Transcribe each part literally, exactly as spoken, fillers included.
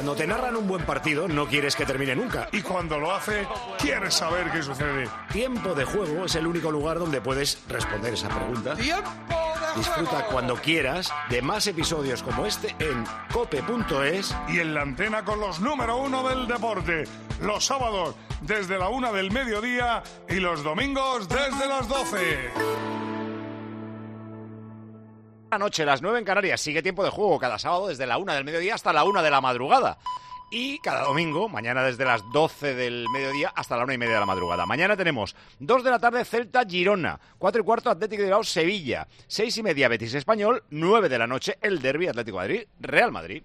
Cuando te narran un buen partido, no quieres que termine nunca. Y cuando lo hace, quieres saber qué sucede. Tiempo de Juego es el único lugar donde puedes responder esa pregunta. ¡Tiempo de Disfruta juego! cuando quieras de más episodios como este en cope punto es. Y en la antena con los número uno del deporte. Los sábados desde la una del mediodía y los domingos desde las doce. La noche, las nueve en Canarias, sigue Tiempo de Juego cada sábado desde la una del mediodía hasta la una de la madrugada. Y cada domingo, mañana desde las doce del mediodía hasta la una y media de la madrugada. Mañana tenemos dos de la tarde Celta Girona, cuatro y cuarto Atlético de Bilbao Sevilla, seis y media Betis Español, nueve de la noche el derbi Atlético de Madrid Real Madrid.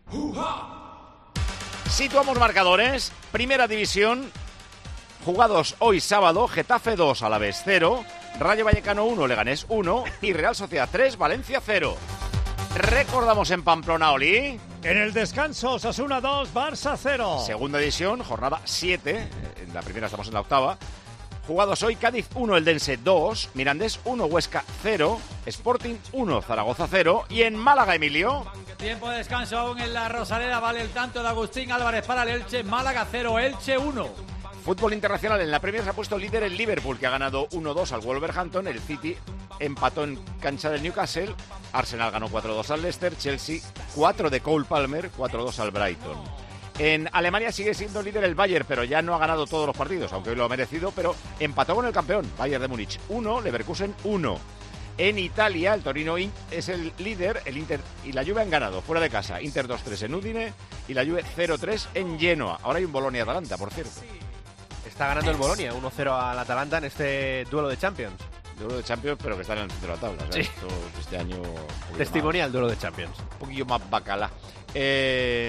Situamos marcadores, primera división, jugados hoy sábado, Getafe dos, Alavés cero, Rayo Vallecano uno, Leganés uno y Real Sociedad tres, Valencia cero. Recordamos en Pamplona, Oli. En el descanso, Osasuna dos, Barça cero. Segunda división, jornada siete. En la primera estamos en la octava. Jugados hoy, Cádiz uno, Eldense dos, Mirandés uno, Huesca cero, Sporting uno, Zaragoza cero. Y en Málaga, Emilio. Tiempo de descanso aún en la Rosaleda. Vale el tanto de Agustín Álvarez para el Elche. Málaga cero, Elche uno. Fútbol internacional, en la Premier se ha puesto líder el Liverpool, que ha ganado uno dos al Wolverhampton. El City empató en cancha del Newcastle. Arsenal ganó cuatro dos al Leicester. Chelsea cuatro de Cole Palmer, cuatro dos al Brighton. En Alemania sigue siendo líder el Bayern, pero ya no ha ganado todos los partidos, aunque hoy lo ha merecido, pero empató con el campeón, Bayern de Múnich uno, Leverkusen uno. En Italia, el Torino es el líder, el Inter y la Juve han ganado fuera de casa. Inter dos tres en Udine y la Juve cero tres en Genoa. Ahora hay un Bolonia-Atalanta, por cierto. Está ganando el Bolonia uno cero al Atalanta en este duelo de Champions. Duelo de Champions, pero que están en el centro de la tabla. ¿Sabes? Sí. Esto, este año... Testimonial duelo de Champions. Un poquillo más bacala. Eh,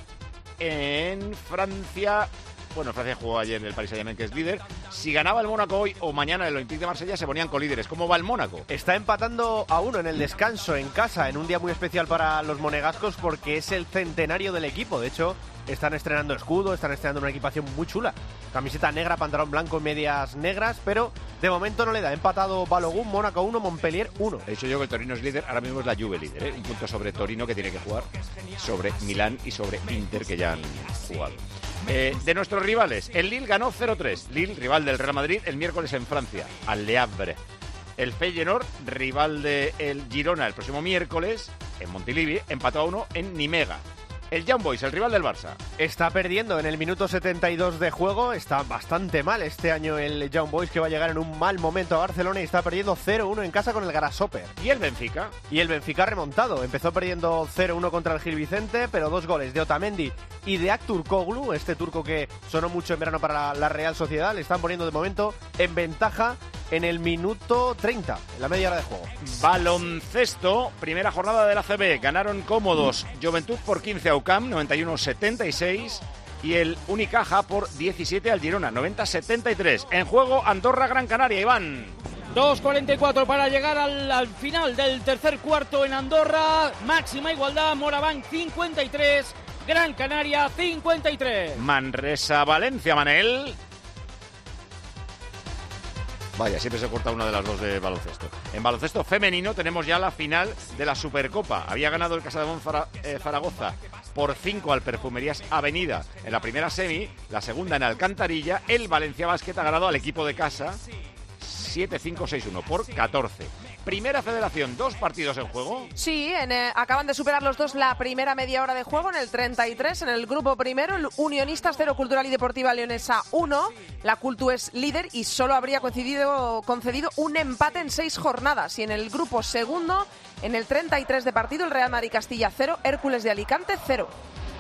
en Francia... Bueno, Francia jugó ayer el Paris Saint-Germain, que es líder. Si ganaba el Mónaco hoy o mañana el Olympique de Marsella, se ponían colíderes. ¿Cómo va el Mónaco? Está empatando a uno en el descanso en casa, en un día muy especial para los monegascos porque es el centenario del equipo. De hecho, están estrenando escudo, están estrenando una equipación muy chula. Camiseta negra, pantalón blanco, medias negras, pero de momento no le da. Empatado Balogun, Mónaco uno, Montpellier uno. He dicho yo que el Torino es líder, ahora mismo es la Juve líder, ¿eh? Un punto sobre Torino, que tiene que jugar, sobre Milán y sobre Inter, que ya han jugado. Eh, de nuestros rivales, el Lille ganó cero tres. Lille, rival del Real Madrid, el miércoles en Francia, al Le Havre. El Feyenoord, rival del Girona, el próximo miércoles, en Montilivi, empató a uno en Nimega. El Young Boys, el rival del Barça. Está perdiendo en el minuto setenta y dos de juego. Está bastante mal este año el Young Boys, que va a llegar en un mal momento a Barcelona y está perdiendo cero uno en casa con el Grasshopper. ¿Y el Benfica? Y el Benfica ha remontado. Empezó perdiendo cero uno contra el Gil Vicente, pero dos goles de Otamendi y de Aktürkoğlu, este turco que sonó mucho en verano para la, la Real Sociedad, le están poniendo de momento en ventaja en el minuto treinta, en la media hora de juego. Baloncesto, primera jornada de la A C B. Ganaron cómodos Juventud por quince a U C A M, noventa y uno setenta y seis, y el Unicaja por diecisiete al Girona, noventa setenta y tres. En juego Andorra Gran Canaria, Iván. dos cuarenta y cuatro para llegar al, al final del tercer cuarto en Andorra. Máxima igualdad, Moraván cincuenta y tres, Gran Canaria cincuenta y tres. Manresa Valencia, Manel. Vaya, siempre se corta una de las dos de baloncesto. En baloncesto femenino tenemos ya la final de la Supercopa. Había ganado el Casademont Zara, eh, Zaragoza por cinco al Perfumerías Avenida en la primera semi, la segunda en Alcantarilla. El Valencia Basket ha ganado al equipo de casa siete cinco seis uno por catorce. Primera Federación, dos partidos en juego. Sí, en, eh, acaban de superar los dos la primera media hora de juego en el treinta y tres. En el grupo primero, el Unionistas cero, Cultural y Deportiva Leonesa uno. La Cultu es líder y solo habría concedido, concedido un empate en seis jornadas. Y en el grupo segundo, en el treinta y tres de partido, el Real Madrid Castilla cero, Hércules de Alicante cero.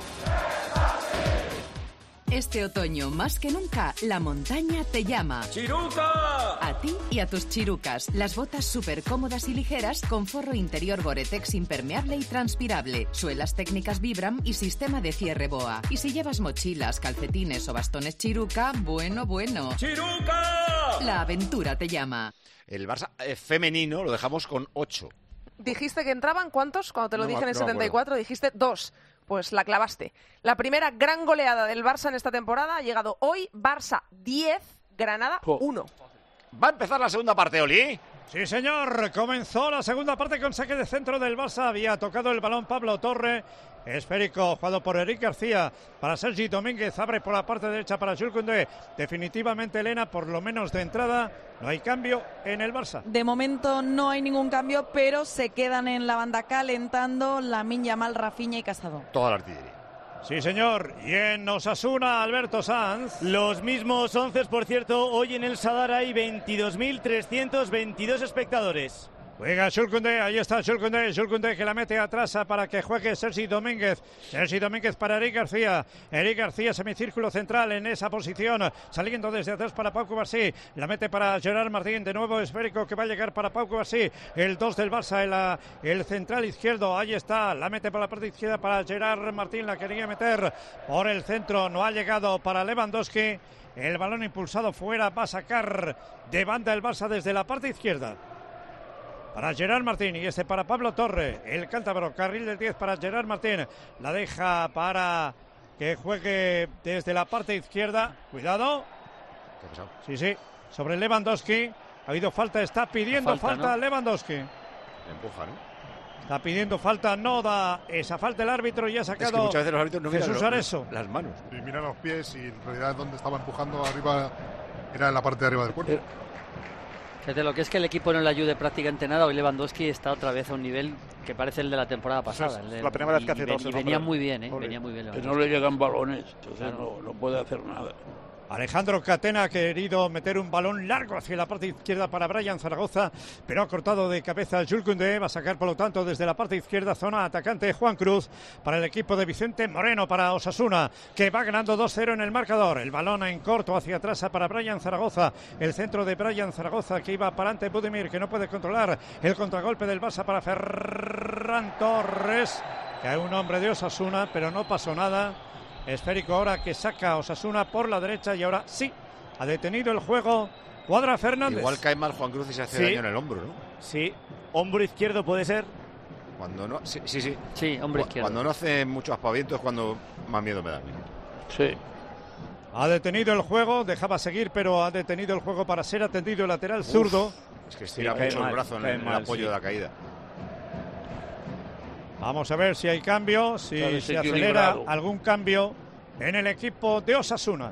Este otoño, más que nunca, la montaña te llama. ¡Chiruca! A ti y a tus chirucas. Las botas súper cómodas y ligeras con forro interior Gore-Tex impermeable y transpirable, suelas técnicas Vibram y sistema de cierre BOA. Y si llevas mochilas, calcetines o bastones Chiruca, bueno, bueno. ¡Chiruca! La aventura te llama. El Barça eh, femenino lo dejamos con ocho. Dijiste que entraban, ¿cuántos? Cuando te lo No, dije en el no me setenta y cuatro, dijiste dos. Pues la clavaste. La primera gran goleada del Barça en esta temporada ha llegado hoy. Barça diez, Granada uno. Va a empezar la segunda parte, Oli. Sí, señor. Comenzó la segunda parte con saque de centro del Barça. Había tocado el balón Pablo Torre Esférico jugado por Eric García para Sergi Domínguez. Abre por la parte derecha para Jules Koundé. Definitivamente, Elena, por lo menos de entrada, no hay cambio en el Barça. De momento no hay ningún cambio, pero se quedan en la banda calentando Lamine Yamal, Rafinha y Casado. Toda la artillería. Sí, señor. Y en Osasuna, Alberto Sanz. Los mismos once, por cierto. Hoy en el Sadar hay veintidós mil trescientos veintidós espectadores. Juega Jules Koundé, ahí está Jules Koundé, Jules Koundé que la mete atrás para que juegue Sergi Domínguez. Sergi Domínguez para Eric García. Eric García, semicírculo central en esa posición, saliendo desde atrás para Pau Cubarsí. La mete para Gerard Martín, de nuevo esférico que va a llegar para Pau Cubarsí. El dos del Barça, el, el central izquierdo, ahí está. La mete por la parte izquierda para Gerard Martín, la quería meter por el centro, no ha llegado para Lewandowski. El balón impulsado fuera, va a sacar de banda el Barça desde la parte izquierda. Para Gerard Martín y este para Pablo Torre, el cántabro, carril del diez para Gerard Martín, la deja para que juegue desde la parte izquierda, cuidado, ¿Qué ha pasado? Sí, sí, sobre Lewandowski, ha habido falta, está pidiendo falta, falta ¿no? Lewandowski. Le empuja, ¿no? Está pidiendo falta, no da esa falta el árbitro y ha sacado es que muchas veces los árbitros no miran Jesús los, Areso. las manos. Y mira los pies y en realidad donde estaba empujando arriba era en la parte de arriba del cuerpo. Pero... Fíjate, lo que es que el equipo no le ayude prácticamente nada. Hoy Lewandowski está otra vez a un nivel que parece el de la temporada pasada. Es la primera vez que hace dos. Y venía muy bien, ¿eh? Venía muy bien. Que no le llegan balones, entonces claro. no, no puede hacer nada. Alejandro Catena ha querido meter un balón largo hacia la parte izquierda para Brian Zaragoza, pero ha cortado de cabeza Jules Koundé. Va a sacar, por lo tanto, desde la parte izquierda, zona atacante Juan Cruz para el equipo de Vicente Moreno, para Osasuna, que va ganando dos cero en el marcador. El balón en corto hacia atrás para Brian Zaragoza. El centro de Brian Zaragoza que iba para ante Budimir, que no puede controlar el contragolpe del Barça para Ferran Torres, que es un hombre de Osasuna, pero no pasó nada. Esférico ahora que saca Osasuna por la derecha y ahora sí, ha detenido el juego Cuadra Fernández. Igual cae mal Juan Cruz y se hace sí. daño en el hombro, ¿no? Sí, hombro izquierdo puede ser. Cuando no, sí, sí, sí. Sí, hombro izquierdo. Cuando no hace mucho aspaviento es cuando más miedo me da. Sí. Ha detenido el juego, dejaba seguir, pero ha detenido el juego para ser atendido el lateral zurdo. Uf, es que estira sí, mucho mal, el brazo en el, mal, el apoyo sí. de la caída. Vamos a ver si hay cambio, si se acelera algún cambio en el equipo de Osasuna.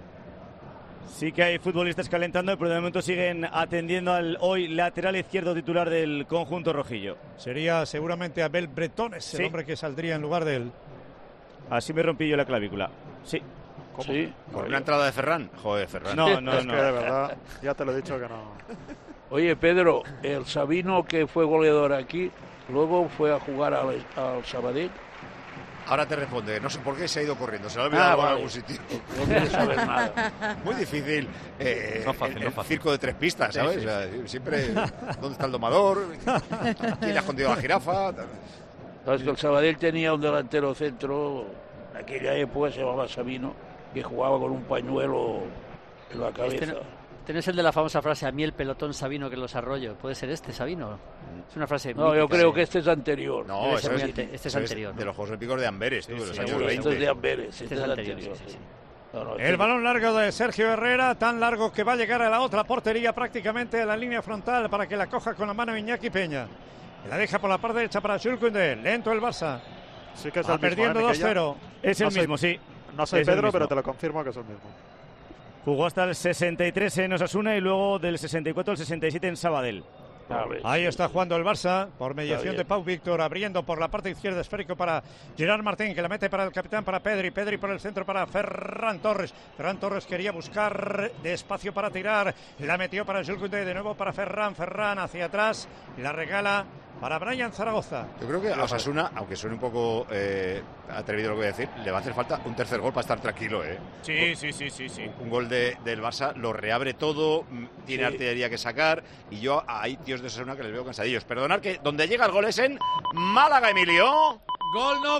Sí que hay futbolistas calentando, pero de momento siguen atendiendo al hoy lateral izquierdo titular del conjunto rojillo. Sería seguramente Abel Bretones, sí. el hombre que saldría en lugar de él. Así me rompí yo la clavícula. Sí. ¿Cómo? Sí. ¿Con una entrada de Ferran? Joder, Ferran. No, no, no. Es que de verdad, ya te lo he dicho que no. Oye, Pedro, el Sabino que fue goleador aquí, luego fue a jugar al, al Sabadell. Ahora te responde, no sé por qué se ha ido corriendo, se lo ha olvidado ah, vale. en algún sitio. No quiere saber nada. Muy difícil. Eh, no fácil, el, no el fácil. circo de tres pistas, ¿sabes? Sí, sí. O sea, siempre, ¿dónde está el domador? ¿Quién le ha escondido la jirafa? Sabes que el Sabadell tenía un delantero centro, en aquella época se llamaba Sabino, que jugaba con un pañuelo en la cabeza. Este no... Tenés el de la famosa frase, a mí el pelotón Sabino que los arroyo. ¿Puede ser este, Sabino? Es una frase No, mítica, yo creo sí. que este es anterior. No, eso es, ante, este es anterior. Es de los Juegos Olímpicos de Amberes, sí, tú, de los sí, años seguro, veinte. Este es de Amberes, este, este es es anterior. anterior, sí, sí. No, no, el este balón largo de Sergio Herrera, tan largo que va a llegar a la otra portería, prácticamente a la línea frontal, para que la coja con la mano Iñaki Peña. La deja por la parte derecha para Jules Koundé. Lento el Barça. Sí que es va el perdiendo mismo, ¿eh, dos cero. Es el no soy, mismo, sí. No soy es Pedro, pero te lo confirmo que es el mismo. Jugó hasta el sesenta y tres en Osasuna y luego del sesenta y cuatro al sesenta y siete en Sabadell. Ahí está jugando el Barça por mediación de Pau Víctor, abriendo por la parte izquierda, esférico para Gerard Martín, que la mete para el capitán, para Pedri, Pedri por el centro para Ferran Torres. Ferran Torres quería buscar de espacio para tirar, la metió para Jules Koundé, de nuevo para Ferran, Ferran hacia atrás, la regala para Brian Zaragoza. Yo creo que a Osasuna, aunque suene un poco eh, atrevido lo que voy a decir, le va a hacer falta un tercer gol para estar tranquilo, ¿eh? Sí, sí, sí, sí, sí. Un, un gol de, del Barça lo reabre todo, tiene sí. artillería que sacar, y yo hay tíos de Osasuna que les veo cansadillos. Perdonad que donde llega el gol es en Málaga, Emilio. Gol no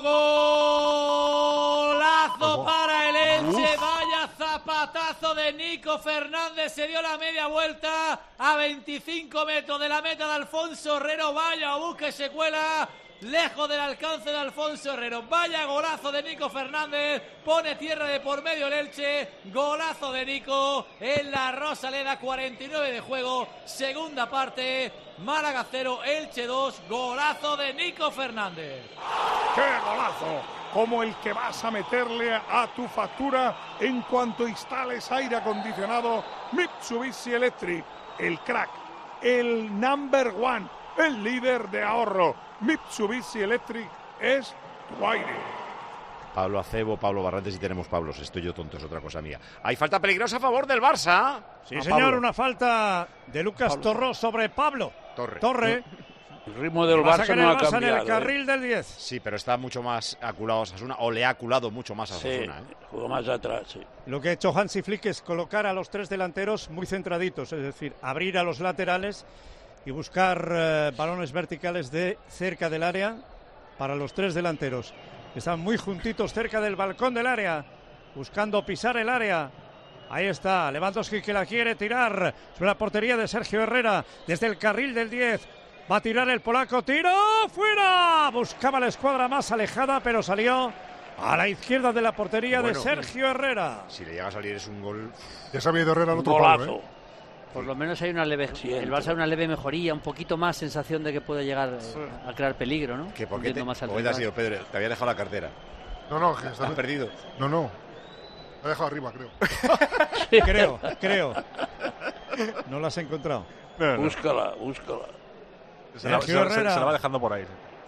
golazo para el Elche. Uf. Vaya zapatazo de Nico Fernández. Se dio la media vuelta a veinticinco metros de la meta de Alfonso Herrero. Vaya, busca y se cuela lejos del alcance de Alfonso Herrero. Vaya golazo de Nico Fernández. Pone tierra de por medio el Elche. Golazo de Nico en la Rosaleda. cuarenta y nueve de juego. Segunda parte. Málaga cero, Elche dos. Golazo de Nico Fernández. ¡Qué golazo! como el que vas a meterle a tu factura en cuanto instales aire acondicionado Mitsubishi Electric. El crack, el number one, el líder de ahorro. Mitsubishi Electric es tu aire. Pablo Acebo, Pablo Barrantes, y tenemos Pablos. Estoy yo tonto, es otra cosa mía. Hay falta peligrosa a favor del Barça. Sí, a señor, Pablo. una falta de Lucas Pablo. Torró sobre Pablo. Torre. Torre. El ritmo del Va a Barça sacar no el ha Barça cambiado. en el carril ¿eh? del diez. Sí, pero está mucho más aculado a Osasuna, o le ha aculado mucho más a Sí, Osasuna. ¿eh? jugó más atrás, sí. Lo que ha hecho Hansi Flick es colocar a los tres delanteros muy centraditos, es decir, abrir a los laterales y buscar eh, balones verticales de cerca del área para los tres delanteros. Están muy juntitos cerca del balcón del área, buscando pisar el área. Ahí está, Lewandowski que la quiere tirar sobre la portería de Sergio Herrera desde el carril del diez. Va a tirar el polaco, tiro, fuera. Buscaba la escuadra más alejada, pero salió a la izquierda de la portería Bueno, de Sergio Herrera. Si le llega a salir es un gol. Ya sabía de Herrera al Un otro golazo. palo, ¿eh? Por lo menos hay una leve, el Barça hay una leve mejoría, un poquito más sensación de que puede llegar eh, a crear peligro, ¿no? Que por qué te, Hundiendo más al ¿Cómo te has rival. ido, Pedro? Te había dejado la cartera. No, no, que está ¿Has perdido? No, no. La he dejado arriba, creo. Creo, creo. No la has encontrado. Búscala, búscala. Se la, se, la, se, se la va dejando por ahí.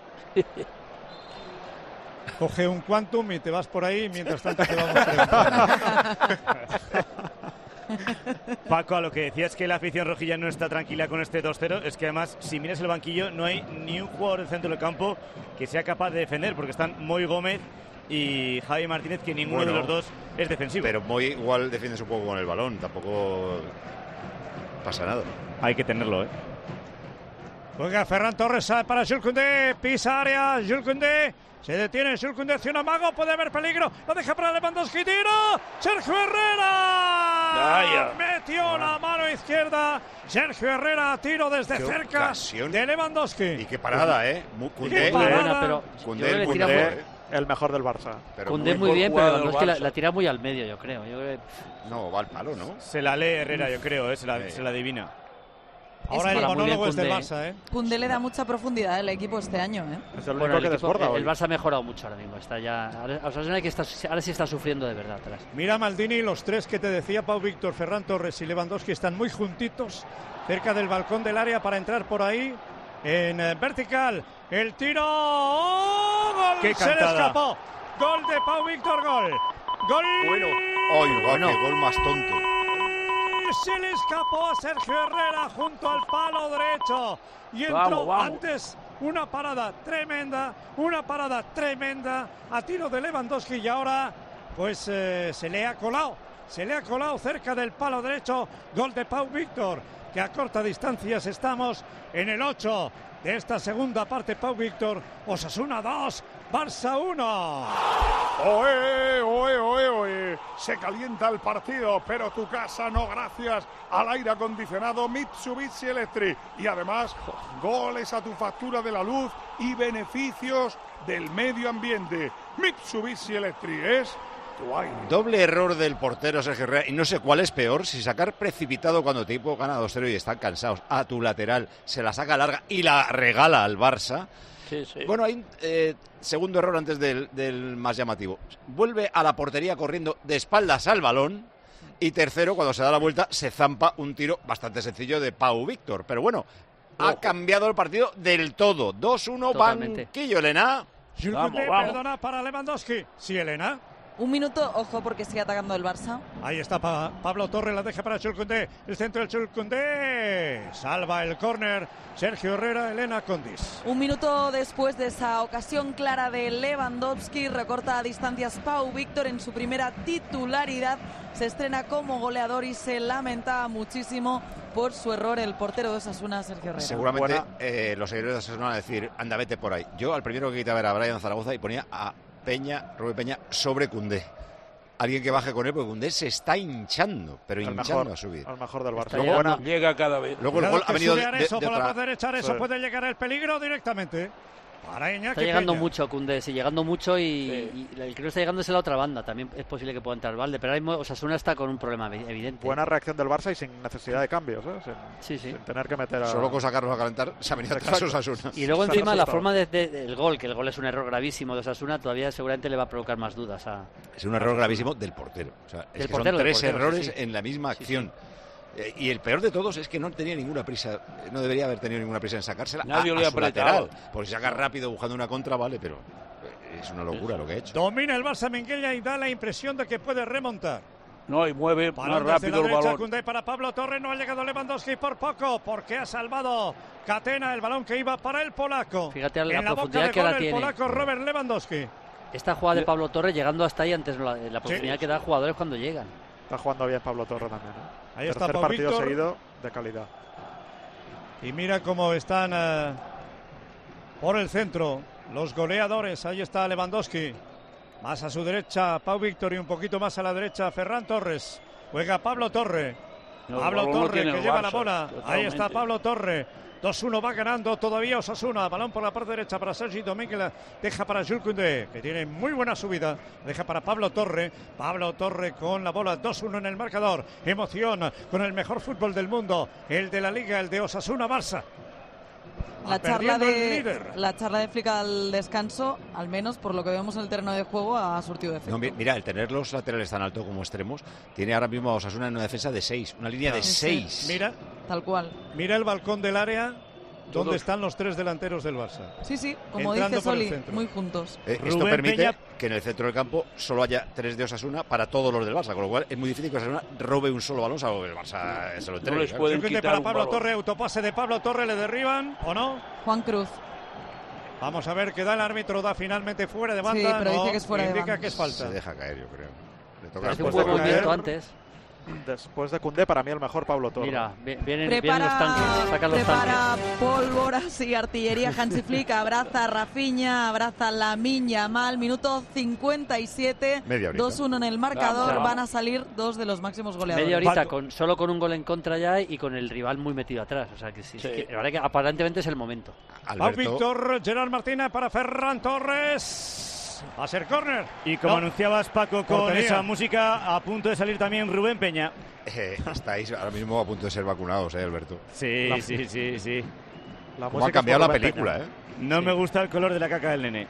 Coge un quantum y te vas por ahí, mientras tanto te vamos preguntando. Paco, a lo que decías que la afición rojilla no está tranquila con este dos cero, es que además, si miras el banquillo, no hay ni un jugador del centro del campo que sea capaz de defender, porque están Moy Gómez y Javi Martínez, que ninguno Bueno, de los dos es defensivo. Pero Moy igual defiendes un poco con el balón, tampoco pasa nada. Hay que tenerlo, ¿eh? Juega Ferran Torres para Jules Koundé, pisa área, Jules Koundé, se detiene Jules Koundé, hacia un amago, puede haber peligro, lo deja para Lewandowski, tiro, Sergio Herrera, Vaya. metió la mano izquierda, Sergio Herrera, tiro desde Qué cerca ocasión. de Lewandowski. Y qué parada, ¿eh? Mu- Qué Koundé, parada. Bueno, pero Koundé, yo creo que Koundé, tira muy- Koundé, el mejor del Barça. pero Koundé muy buen bien, jugador pero del Lewandowski la, Barça. la tira muy al medio, yo creo. Yo creo que- No, va al palo, ¿no? Se la lee Herrera, yo creo, ¿eh? se, la, Sí. se la adivina. Ahora Es el que- monólogo Muy es bien del Koundé. Barça, ¿eh? Koundé le da mucha profundidad al equipo este año, ¿eh? Es el único Bueno, el, que equipo- desborda el- hoy. el Barça ha mejorado mucho ahora mismo. Está ya, ahora, o sea, no hay que estar- ahora sí está sufriendo de verdad atrás. Mira Maldini, los tres que te decía Pau Víctor, Ferran Torres y Lewandowski están muy juntitos cerca del balcón del área para entrar por ahí en eh, vertical. El tiro, ¡oh! Gol, ¡Qué se le cantada! escapó. Gol de Pau Víctor, gol. Gol. Bueno. ¡Ay, va, qué gol más tonto! Se le escapó a Sergio Herrera junto al palo derecho y entró Vamos, vamos. antes una parada tremenda, una parada tremenda a tiro de Lewandowski y ahora pues eh, se le ha colado, se le ha colado cerca del palo derecho, gol de Pau Víctor, que a corta distancias estamos en el ocho de esta segunda parte. Pau Víctor, Osasuna dos, Barça uno. ¡Oe, oe, oe, oe! Se calienta el partido, pero tu casa no gracias al aire acondicionado Mitsubishi Electric. Y además, goles a tu factura de la luz y beneficios del medio ambiente. Mitsubishi Electric es tu aire. Doble error del portero Sergio Herrera, y no sé cuál es peor, si sacar precipitado cuando tu equipo gana dos cero y están cansados a tu lateral, se la saca larga y la regala al Barça. Sí, sí. Bueno, hay un eh, segundo error antes del, del más llamativo. Vuelve a la portería corriendo de espaldas al balón. Y tercero, cuando se da la vuelta, se zampa un tiro bastante sencillo de Pau Víctor. Pero bueno, ha cambiado el partido del todo. dos uno, Totalmente. banquillo, Elena. Jules Vamos, Koundé, vamos. perdona para Lewandowski. Sí, Elena. Un minuto, ojo, porque sigue atacando el Barça. Ahí está pa Pablo Torres, la deja para Jules Koundé. El centro del Jules Koundé. Salva el córner. Sergio Herrera, Elena Condis. Un minuto después de esa ocasión clara de Lewandowski, recorta a distancias Pau Víctor en su primera titularidad. Se estrena como goleador y se lamenta muchísimo por su error el portero de Osasuna, Sergio Herrera. Seguramente eh, los seguidores de Osasuna van a decir, anda, vete por ahí. Yo al primero que quitaba era a Brian Zaragoza y ponía a Peña, Rubén Peña, sobre Koundé. Alguien que baje con él, porque Koundé se está hinchando, pero El hinchando mejor, a subir. el mejor del Barça. Está Luego, llegando, buena- llega cada vez. Luego el gol ha venido de, de- Eso de por la otra- parte derecha, eso Sí. puede llegar el peligro directamente. Para Iñaki Está llegando Peña. mucho Koundé, sí, llegando mucho y, y el que no está llegando es la otra banda. También es posible que pueda entrar Valde, pero ahora mismo Osasuna está con un problema evidente. Buena reacción del Barça y sin necesidad de cambios, ¿eh? Sin, sí, sí. sin tener que meter a... Solo con sacarlos a calentar se ha venido atrás Osasuna. Y luego encima la forma del de, de, gol, que el gol es un error gravísimo de Osasuna, todavía seguramente le va a provocar más dudas. A... Es un error gravísimo del portero. O sea, es del que portero, son tres portero, errores sí, sí. en la misma sí, acción. Sí. Y el peor de todos es que no tenía ninguna prisa, no debería haber tenido ninguna prisa en sacársela. Nadie a, le a ha su apretado. lateral. Porque si saca rápido buscando una contra, vale, pero es una locura lo que ha hecho. Domina el Barça Minguella y da la impresión de que puede remontar. No, y mueve balón más rápido el balón. Koundé para Pablo Torre, no ha llegado Lewandowski por poco, porque ha salvado Catena el balón que iba para el polaco. Fíjate la, en la profundidad boca que de ahora gol, tiene. El polaco Robert Lewandowski. Esta jugada de Pablo Torre llegando hasta ahí antes la, la profundidad sí. que da jugadores cuando llegan. Está jugando bien Pablo Torre también, ¿eh? Ahí Tercer está Pau partido Víctor. seguido de calidad. Y mira cómo están uh, por el centro los goleadores. Ahí está Lewandowski. Más a su derecha Pau Víctor y un poquito más a la derecha Ferran Torres. Juega Pablo Torre. No, Pablo Torre no que el lleva Barça, la bola. totalmente. Ahí está Pablo Torre. dos uno va ganando todavía Osasuna. Balón por la parte derecha para Sergi Domínguez. La deja para Jules Koundé, que tiene muy buena subida. Deja para Pablo Torre. Pablo Torre con la bola. dos uno en el marcador. Emoción con el mejor fútbol del mundo. El de la Liga, el de Osasuna-Barça. La charla, de, la charla de Flick al descanso, al menos por lo que vemos en el terreno de juego, ha surtido de efecto. No, mira, el tener los laterales tan alto como extremos, tiene ahora mismo a Osasuna en una defensa de seis, una línea de seis. Sí, mira, tal cual. Mira el balcón del área. Todos. ¿Dónde están los tres delanteros del Barça? Sí, sí, como Entrando dice Soli, muy juntos. Eh, esto Rubén permite Peña. que en el centro del campo solo haya tres de Osasuna para todos los del Barça, con lo cual es muy difícil que Osasuna robe un solo balón, salvo que el Barça se lo entregue. No les pueden quitar para un Pablo balón. Torre, autopase de Pablo Torre, ¿le derriban o no? Juan Cruz. Vamos a ver qué da el árbitro, da finalmente fuera de banda. Sí, pero no, dice que es fuera de indica banda. que es falta. Se deja caer, yo creo. Le toca Hace un después buen de movimiento caer. antes. Después de Koundé, para mí el mejor Pablo Torre. Mira, vienen, vienen Prepara, los tanques, sacan los prepara tanques. pólvoras y artillería Hansi Flick, abraza a Rafinha, abraza a Lamine Yamal, minuto cincuenta y siete, Media horita. dos uno en el marcador, Vamos. van a salir dos de los máximos goleadores. Media horita, con, solo con un gol en contra ya y con el rival muy metido atrás. O sea que sí, Sí. es que, la verdad que aparentemente es el momento. Pau Alberto, Víctor, Gerard Martínez para Ferran Torres. Va a ser córner. Y como No. anunciabas, Paco, con Portería. esa música, a punto de salir también Rubén Peña. eh, estáis ahora mismo a punto de ser vacunados, ¿eh, Alberto? Sí, La- sí, sí, sí. La ¿Cómo ha música es cambiado por la Rubén película, Peña. eh? No me gusta el color de la caca del nene.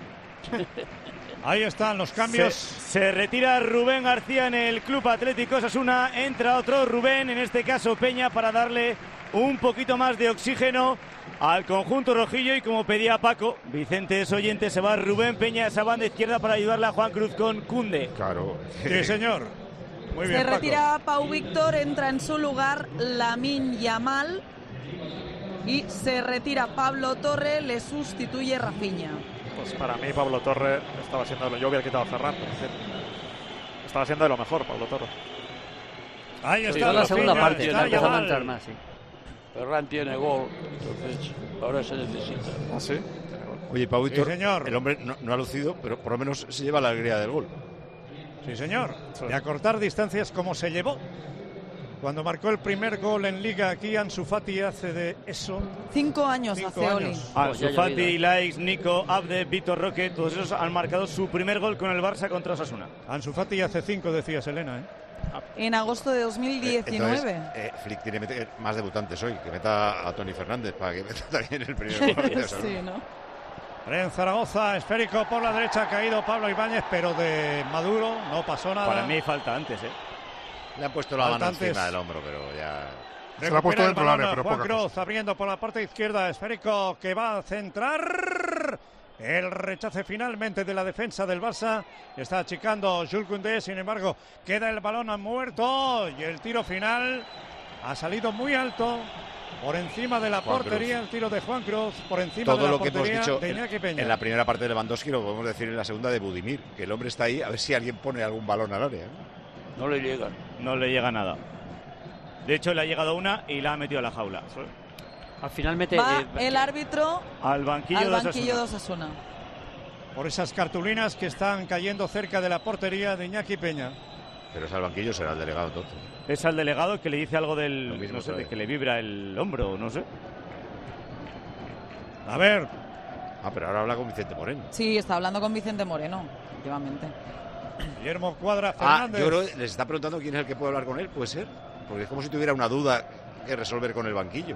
Ahí están los Se, cambios. se retira Rubén García en el Club Atlético Osasuna. Entra otro Rubén, en este caso Peña, para darle un poquito más de oxígeno al conjunto rojillo. Y como pedía Paco, Vicente es oyente, se va Rubén Peña a esa banda izquierda para ayudarle a Juan Cruz con Koundé. Claro. Sí, señor. Muy bien, Se Paco. retira Pau Víctor, entra en su lugar Lamine Yamal y se retira Pablo Torre, le sustituye Rafinha. Pues para mí Pablo Torre estaba siendo... Yo hubiera quitado a Ferran, pero es que estaba siendo de lo mejor Pablo Torre. Ahí Sobre está todo en la segunda Rafinha, parte, está está empezando a Yamal. entrar más, sí. Ferran tiene gol, entonces ahora se necesita. ¿Ah, sí? Oye, Pau Víctor, Sí, señor. el hombre no, no ha lucido, pero por lo menos se lleva la alegría del gol. Sí, señor. De acortar distancias como se llevó. Cuando marcó el primer gol en Liga aquí, Ansu Fati hace de eso. Cinco años Cinco hace Oli. años. Pues ya Ansu ha Fati, llovido. Laix, Nico, Abde, Víctor Roque, todos esos han marcado su primer gol con el Barça contra Osasuna. Ansu Fati hace cinco, decía Selena, ¿eh? En agosto de dos mil diecinueve. Entonces, eh, Flick tiene que meter más debutantes hoy, que meta a Tony Fernández para que meta también el primer gol. de Osasuna. Sí, ¿no? En Zaragoza, esférico por la derecha, ha caído Pablo Ibáñez, pero de Maduro no pasó nada. Para mí falta antes, ¿eh? Le han puesto la mano Faltantes. encima del hombro, pero ya... Se la ha puesto Recupera el dentro del área, balón, pero Juan poca Cruz cosa. abriendo por la parte izquierda, esférico que va a centrar. El rechace finalmente de la defensa del Barça. Está achicando Jules Koundé, sin embargo, queda el balón a muerto y el tiro final ha salido muy alto. Por encima de la Juan portería, Cruz. el tiro de Juan Cruz. Por encima Todo de la lo que hemos portería dicho de Iñaki Peña. en la primera parte de Lewandowski lo podemos decir en la segunda de Budimir, que el hombre está ahí a ver si alguien pone algún balón al área. ¿eh? No le llegan. No le llega nada. De hecho, le ha llegado una y la ha metido a la jaula. Al final mete Va eh, el árbitro Al banquillo, al de banquillo de Osasuna. Osasuna. Por esas cartulinas que están cayendo cerca de la portería de Iñaki Peña. Pero es al banquillo, será el delegado entonces. Es al delegado que le dice algo Lo del... mismo No sé, otra de vez. que le vibra el hombro, no sé. A ver, Ah, pero ahora habla con Vicente Moreno. Sí, está hablando con Vicente Moreno, últimamente. Guillermo Cuadra Ah, Fernández. yo creo que les está preguntando quién es el que puede hablar con él, ¿puede ser? Porque es como si tuviera una duda que resolver con el banquillo.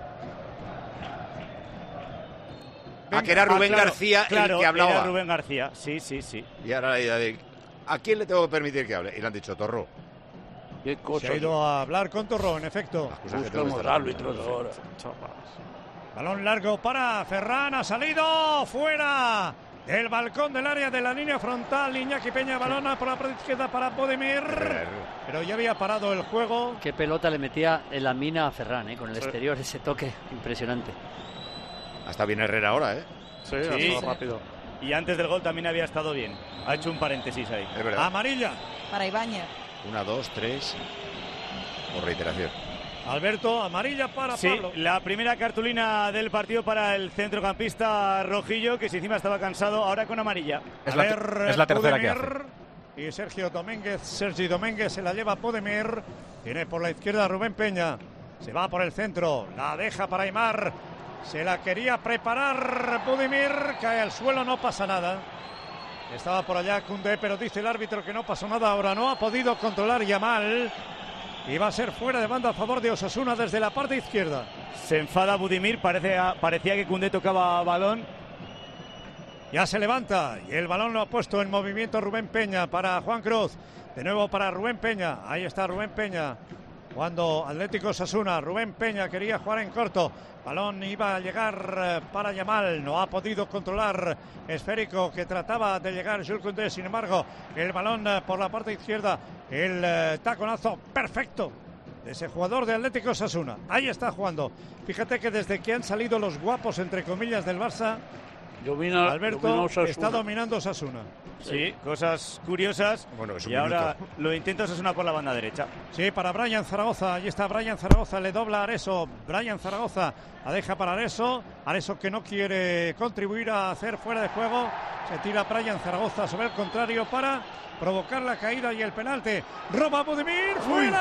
Venga, ah, que era Rubén Ah, claro, García claro, el que hablaba. Era Rubén García, sí, sí, sí. Y ahora la idea de ¿a quién le tengo que permitir que hable? Y le han dicho Torró. ¿Qué cosa? Se ha ido a hablar con Torró, en efecto. Buscamos árbitros ahora. Balón largo para Ferran, ha salido fuera del balcón del área de la línea frontal. Iñaki Peña, balona por la parte izquierda para Budimir. Pero ya había parado el juego. Qué pelota le metía en la mina a Ferran, ¿eh? Con el Sí. exterior, ese toque impresionante. Hasta bien Herrera ahora, ¿eh? Sí, ha estado rápido. Y antes del gol también había estado bien. Ha hecho un paréntesis ahí. Es verdad. Amarilla. Para Ibáñez. Una, dos, tres. Por reiteración. Alberto, amarilla para Sí, Pablo. la primera cartulina del partido para el centrocampista rojillo, que si encima estaba cansado, ahora con amarilla. Es A la, ver, es la tercera que hace. Budimir y Sergio Domínguez. Sergi Domínguez se la lleva a Budimir. Tiene por la izquierda a Rubén Peña. Se va por el centro. La deja para Aimar. Se la quería preparar Budimir. Cae al suelo, no pasa nada. Estaba por allá Koundé, pero dice el árbitro que no pasó nada. Ahora no ha podido controlar Yamal. Y va a ser fuera de banda a favor de Osasuna desde la parte izquierda. Se enfada Budimir, parece, parecía que Koundé tocaba balón. Ya se levanta y el balón lo ha puesto en movimiento Rubén Peña para Juan Cruz. De nuevo para Rubén Peña. Ahí está Rubén Peña. Cuando Atlético Osasuna, Rubén Peña quería jugar en corto. Balón iba a llegar eh, para Yamal. No ha podido controlar esférico que trataba de llegar Jules Koundé. Sin embargo, el balón eh, por la parte izquierda. El eh, taconazo perfecto de ese jugador de Atlético Osasuna. Ahí está jugando. Fíjate que desde que han salido los guapos, entre comillas, del Barça, Domina, Alberto domina Osasuna. está dominando Osasuna. Sí, cosas curiosas. Bueno, es un y ahora minuto. lo intenta Osasuna por la banda derecha. Sí, para Brian Zaragoza. Allí está Brian Zaragoza. Le dobla a Areso. Brian Zaragoza la deja para Areso. Areso que no quiere contribuir a hacer fuera de juego. Se tira Brian Zaragoza sobre el contrario para provocar la caída y el penalti. Roba Budimir.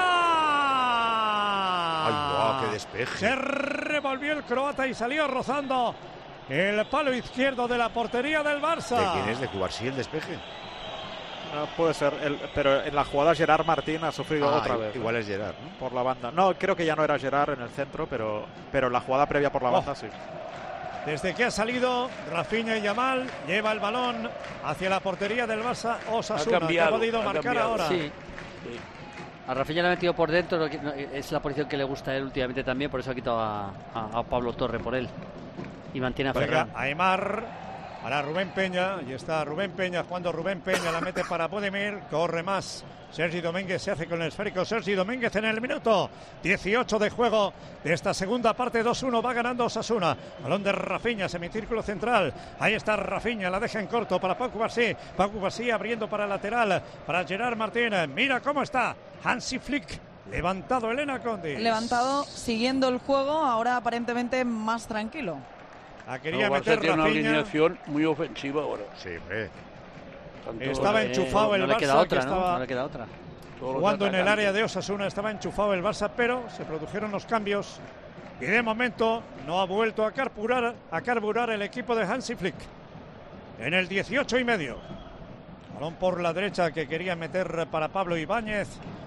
¡Fuera! ¡Ay, guau, qué despeje! Se revolvió el croata y salió rozando el palo izquierdo de la portería del Barça. ¿De quién es? ¿De Cubarsí el despeje? No, puede ser, el, pero en la jugada Gerard Martín ha sufrido Ah, otra i- vez. igual ¿no? es Gerard, ¿no? Por la banda. No, creo que ya no era Gerard en el centro, pero, pero en la jugada previa por la Oh. banda sí. Desde que ha salido Rafinha y Yamal, lleva el balón hacia la portería del Barça Osasuna, que ha podido ha marcar cambiado. ahora. Sí. A Rafinha le ha metido por dentro, lo que- no, es la posición que le gusta a él últimamente también, por eso ha quitado a, a- a Pablo Torre por él. Y mantiene a Venga, Ferran. Aimar para Rubén Peña. Y está Rubén Peña jugando. Rubén Peña la mete para Budimir. Corre más. Sergi Domínguez se hace con el esférico. Sergi Domínguez en el minuto dieciocho de juego de esta segunda parte. dos uno va ganando Osasuna. Balón de Rafinha, semicírculo central. Ahí está Rafinha, la deja en corto para Pau Cubarsí. Pau Cubarsí abriendo para el lateral para Gerard Martín. Mira cómo está Hansi Flick. Levantado Elena Condi. Levantado, siguiendo el juego, ahora aparentemente más tranquilo. La quería No, Barça meter tiene una Rafinha. alineación muy ofensiva ahora. Sí, hombre. Tanto- Estaba Eh, enchufado el no le Barça, queda que otra, ¿no? estaba No le queda otra. todos los jugando en el atacantes. área de Osasuna. Estaba enchufado el Barça, pero se produjeron los cambios y de momento no ha vuelto a carburar, a carburar el equipo de Hansi Flick. En el dieciocho y medio. Balón por la derecha que quería meter para Pablo Ibáñez.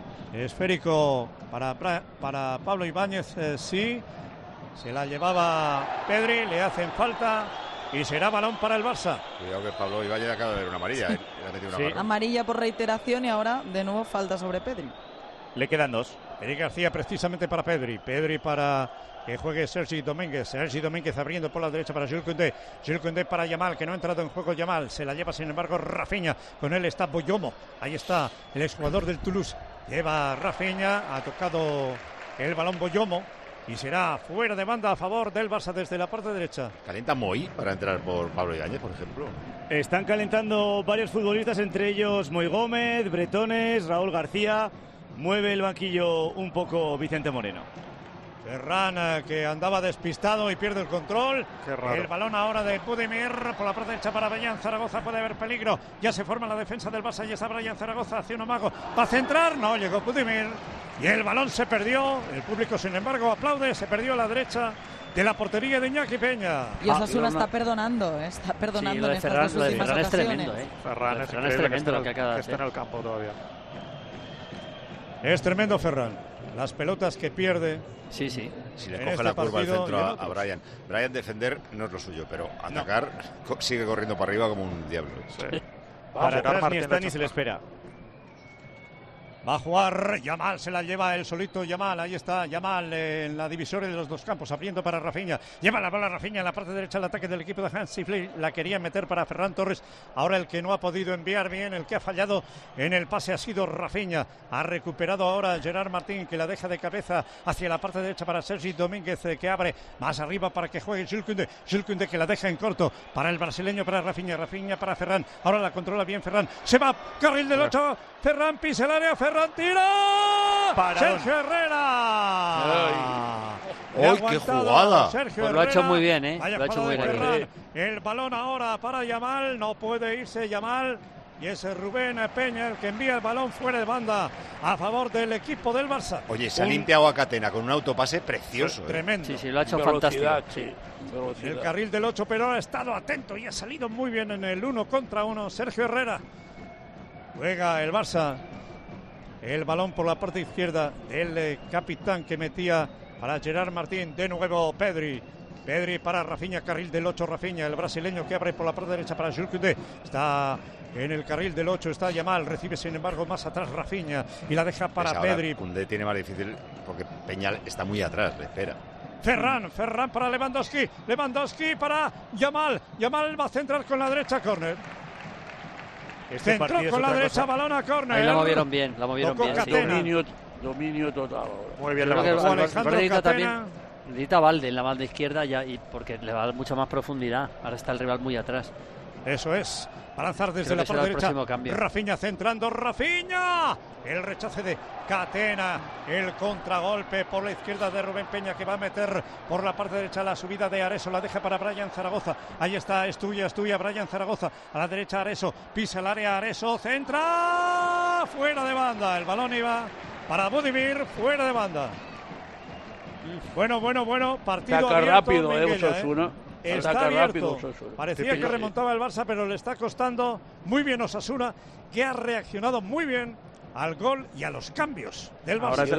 Esférico para, para Pablo Ibáñez, eh, sí. Se la llevaba Pedri, le hacen falta y será balón para el Barça. Cuidado que Pablo Ibáñez acaba de ver una amarilla. ¿eh? Le ha metido una Sí. mano. Amarilla por reiteración y ahora de nuevo falta sobre Pedri. Le quedan dos. Eric García precisamente para Pedri. Pedri para que juegue Sergi Domínguez. Sergi Domínguez abriendo por la derecha para Jules Koundé. Jules Koundé para Yamal, que no ha entrado en juego Yamal. Se la lleva sin embargo Rafinha. Con él está Boyomo. Ahí está el exjugador del Toulouse. Lleva Rafinha. Ha tocado el balón Boyomo. Y será fuera de banda a favor del Barça desde la parte derecha. ¿Calienta Moy para entrar por Pablo Ibáñez, por ejemplo? Están calentando varios futbolistas, entre ellos Moy Gómez, Bretones, Raúl García. Mueve el banquillo un poco Vicente Moreno. Ferran, eh, que andaba despistado y pierde el control. Qué raro. El balón ahora de Budimir por la parte derecha para Brian Zaragoza. Puede haber peligro. Ya se forma la defensa del Barça. Ya está Brian Zaragoza hacia un amago. ¿Va a centrar? No, llegó Budimir. y el balón se perdió. El público, sin embargo, aplaude. Se perdió a la derecha de la portería de Iñaki Peña. Y Osasuna ah, está perdonando, ¿eh? está perdonando sí, en estas Ferran, dos últimas Ferran ocasiones. Es tremendo, ¿eh? Ferran es, Ferran es tremendo lo que acaba de hacer. Está en el campo todavía. Es tremendo Ferran. Las pelotas que pierde. Sí, sí. Si le coge este la curva al centro a, a Brian. Brian defender no es lo suyo, pero atacar no. sigue corriendo para arriba como un diablo. Sí. Para atrás ni está ni se le espera. Va a jugar Yamal, se la lleva el solito Yamal. Ahí está Yamal en la divisoria de los dos campos, abriendo para Rafinha. Lleva la bola Rafinha en la parte derecha del ataque del equipo de Hansi Flick. La quería meter para Ferran Torres. Ahora el que no ha podido enviar bien, el que ha fallado en el pase ha sido Rafinha. Ha recuperado ahora Gerard Martín, que la deja de cabeza hacia la parte derecha para Sergi Domínguez, que abre más arriba para que juegue Jules Koundé. Jules Koundé que la deja en corto para el brasileño, para Rafinha. Rafinha para Ferran. Ahora la controla bien Ferran. Se va, carril del ocho. Ferran pisa el área. Ferran tira. Parón. Sergio Herrera. ¡Ay, qué jugada! Pues lo ha hecho muy bien, ¿eh? Lo ha hecho muy bien. El balón ahora para Yamal. No puede irse Yamal. Y es Rubén Peña el que envía el balón fuera de banda a favor del equipo del Barça. Oye, se ha limpiado a Catena con un autopase precioso. ¿eh? Tremendo. Sí, sí, lo ha hecho Velocidad, fantástico. Sí. El carril del ocho, pero ha estado atento y ha salido muy bien en el uno contra uno. Sergio Herrera. Juega el Barça. El balón por la parte izquierda del eh, capitán que metía para Gerard Martín. De nuevo Pedri. Pedri para Rafinha, carril del ocho. Rafinha, el brasileño que abre por la parte derecha para Jules Koundé. Está en el carril del ocho, está Yamal. Recibe sin embargo más atrás Rafinha y la deja para pues Pedri. Koundé tiene más difícil porque Peñal está muy atrás, le espera. Ferran, Ferran para Lewandowski. Lewandowski para Yamal. Yamal va a centrar con la derecha, córner. Este Centró con la derecha, cosa. balón a córner. Ahí la movieron bien, la movieron Tocó bien. Sí. Dominio, dominio total. Muy bien, Creo que Alejandro necesita Catena. también, necesita Valde en la banda izquierda ya, y porque le va a dar mucha más profundidad. Ahora está el rival muy atrás. Eso es. Va a lanzar desde Creo la que parte será el derecha. próximo cambio. Rafinha centrando. Rafinha. El rechace de Catena. El contragolpe por la izquierda de Rubén Peña, que va a meter por la parte derecha la subida de Areso. La deja para Brian Zaragoza. Ahí está, es tuya, es tuya. Brian Zaragoza. A la derecha Areso. Pisa el área Areso. Centra. Fuera de banda. El balón iba para Budimir. Fuera de banda. Bueno, bueno, bueno. Partido Ataca abierto. rápido, eh, Minguella, Osasuna. ¿eh? Está Ataca abierto. rápido Osasuna. Parecía que remontaba el Barça, pero le está costando muy bien Osasuna, que ha reaccionado muy bien al gol y a los cambios del Barça. Ahora es el...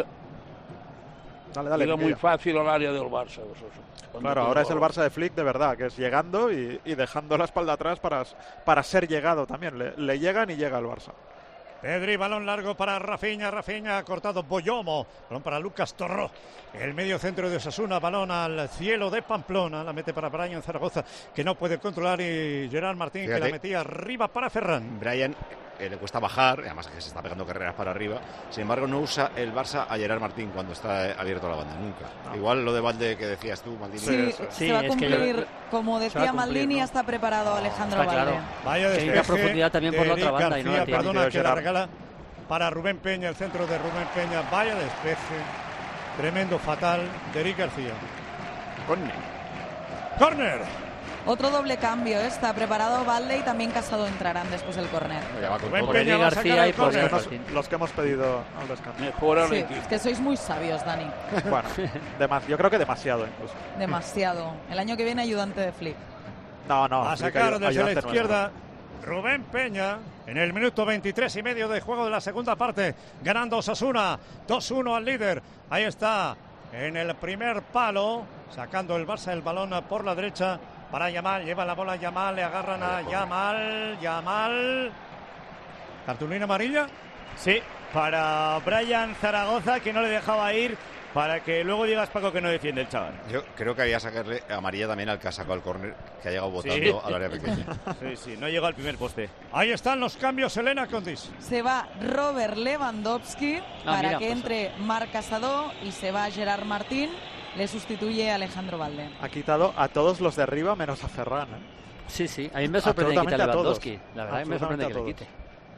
Dale, dale, Llega muy fácil al área del Barça. Osasuna. Claro, ahora es el Barça de Flick de verdad, que es llegando y, y dejando la espalda atrás para, para ser llegado también. Le, le llegan y llega el Barça. Pedri, balón largo para Rafinha, Rafinha ha cortado Boyomo, balón para Lucas Torró, el medio centro de Osasuna, balón al cielo de Pamplona, la mete para Brian Zaragoza, que no puede controlar, y Gerard Martín, Fíjate. que la metía arriba para Ferran. Brian eh, le cuesta bajar, además que se está pegando carreras para arriba, sin embargo no usa el Barça a Gerard Martín cuando está eh, abierto la banda, nunca. No. Igual lo de Valde que decías tú, Maldini. Sí, sí, sí se va a cumplir, yo, como decía Maldini, ¿no? Está preparado no, Alejandro está Valde. Claro. Vaya despeje, que profundidad también por la otra banda. García, y no la tiene. Perdona, que la regala para Rubén Peña, el centro de Rubén Peña. Vaya despeje, tremendo, fatal, de Eric García. Corner. Corner. Otro doble cambio, ¿eh? Está preparado Valde y también Casado entrarán después del córner. Rubén Peña va a sacar el córner. Los, los que hemos pedido al descanso. Mejor sí, es que sois muy sabios, Dani. Bueno, demas, yo creo que demasiado incluso. Demasiado. El año que viene ayudante de Flick. No, no. A sacar desde la izquierda Rubén Peña en el minuto veintitrés y medio de juego de la segunda parte, ganando Osasuna dos uno al líder. Ahí está en el primer palo, sacando el Barça el balón por la derecha para Yamal, lleva la bola Yamal, le agarran a Yamal, Yamal. ¿Cartulina amarilla? Sí, para Brian Zaragoza, que no le dejaba ir, para que luego digas, Paco, que no defiende el chaval. Yo creo que había que sacarle amarilla también al que ha sacado el córner, que ha llegado botando sí. al área pequeña. Sí, sí, no llegó al primer poste. Ahí están los cambios, Elena Condis. Se va Robert Lewandowski ah, para mira, que pues... entre Marc Casado, y se va Gerard Martín, le sustituye Alejandro Valde. Ha quitado a todos los de arriba menos a Ferran, ¿eh? Sí, sí, a mí me sorprende que quite a Lewandowski. La verdad, me sorprende que le quite.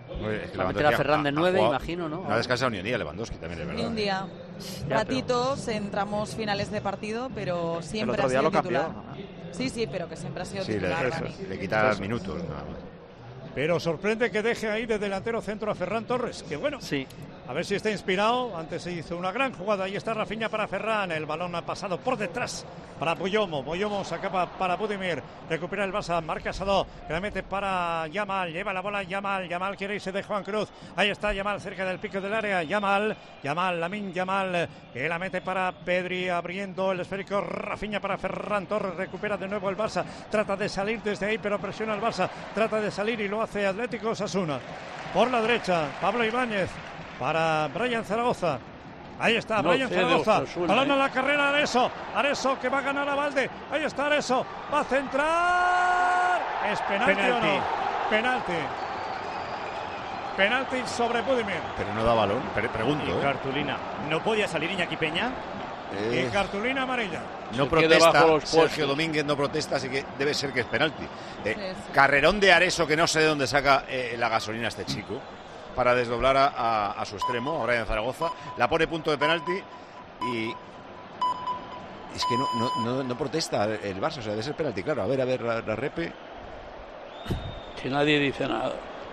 Es que va a meter a Ferran de nueve, imagino, ¿no? No ha descansado ni un día Lewandowski también, es verdad. Ni un día. Ya, Ratitos pero... en tramos finales de partido, pero siempre el otro día ha sido lo titular. Cambió. Sí, sí, pero que siempre ha sido sí, titular. Le, le quita eso. minutos, nada más. Pero sorprende que deje ahí de delantero centro a Ferran Torres, que bueno. Sí. A ver si está inspirado. Antes se hizo una gran jugada. Ahí está Rafinha para Ferran. El balón ha pasado por detrás para Buyomo. Buyomo sacaba para Budimir. Recupera el Barça. Marca Sadó. Que la mete para Yamal. Lleva la bola Yamal. Yamal quiere irse de Juan Cruz. Ahí está Yamal cerca del pico del área. Yamal. Yamal. Lamin Yamal. Que la mete para Pedri. Abriendo el esférico. Rafinha para Ferran Torres. Recupera de nuevo el Barça. Trata de salir desde ahí, pero presiona el Barça. Trata de salir y lo hace Atlético Osasuna. Por la derecha. Pablo Ibáñez. Para Brian Zaragoza. Ahí está, no Brian Zaragoza. Balón ¿eh? a la carrera, Areso. Areso que va a ganar a Valde. Ahí está Areso. Va a centrar. ¿Es penalti, penalti. o no? Penalti. Penalti sobre Budimir. Pero no da balón, Pre pregunto. Y cartulina. ¿No podía salir Iñaki Peña? Eh... Y cartulina amarilla. No Se protesta, Sergio Domínguez no protesta, así que debe ser que es penalti. Eh, sí, sí. Carrerón de Areso, que no sé de dónde saca eh, la gasolina este chico, para desdoblar a, a, a su extremo, a Brian Zaragoza. La pone punto de penalti y... Es que no, no, no, no protesta el Barça, o sea, debe ser penalti, claro. A ver, a ver, la, la repe... Que nadie dice nada.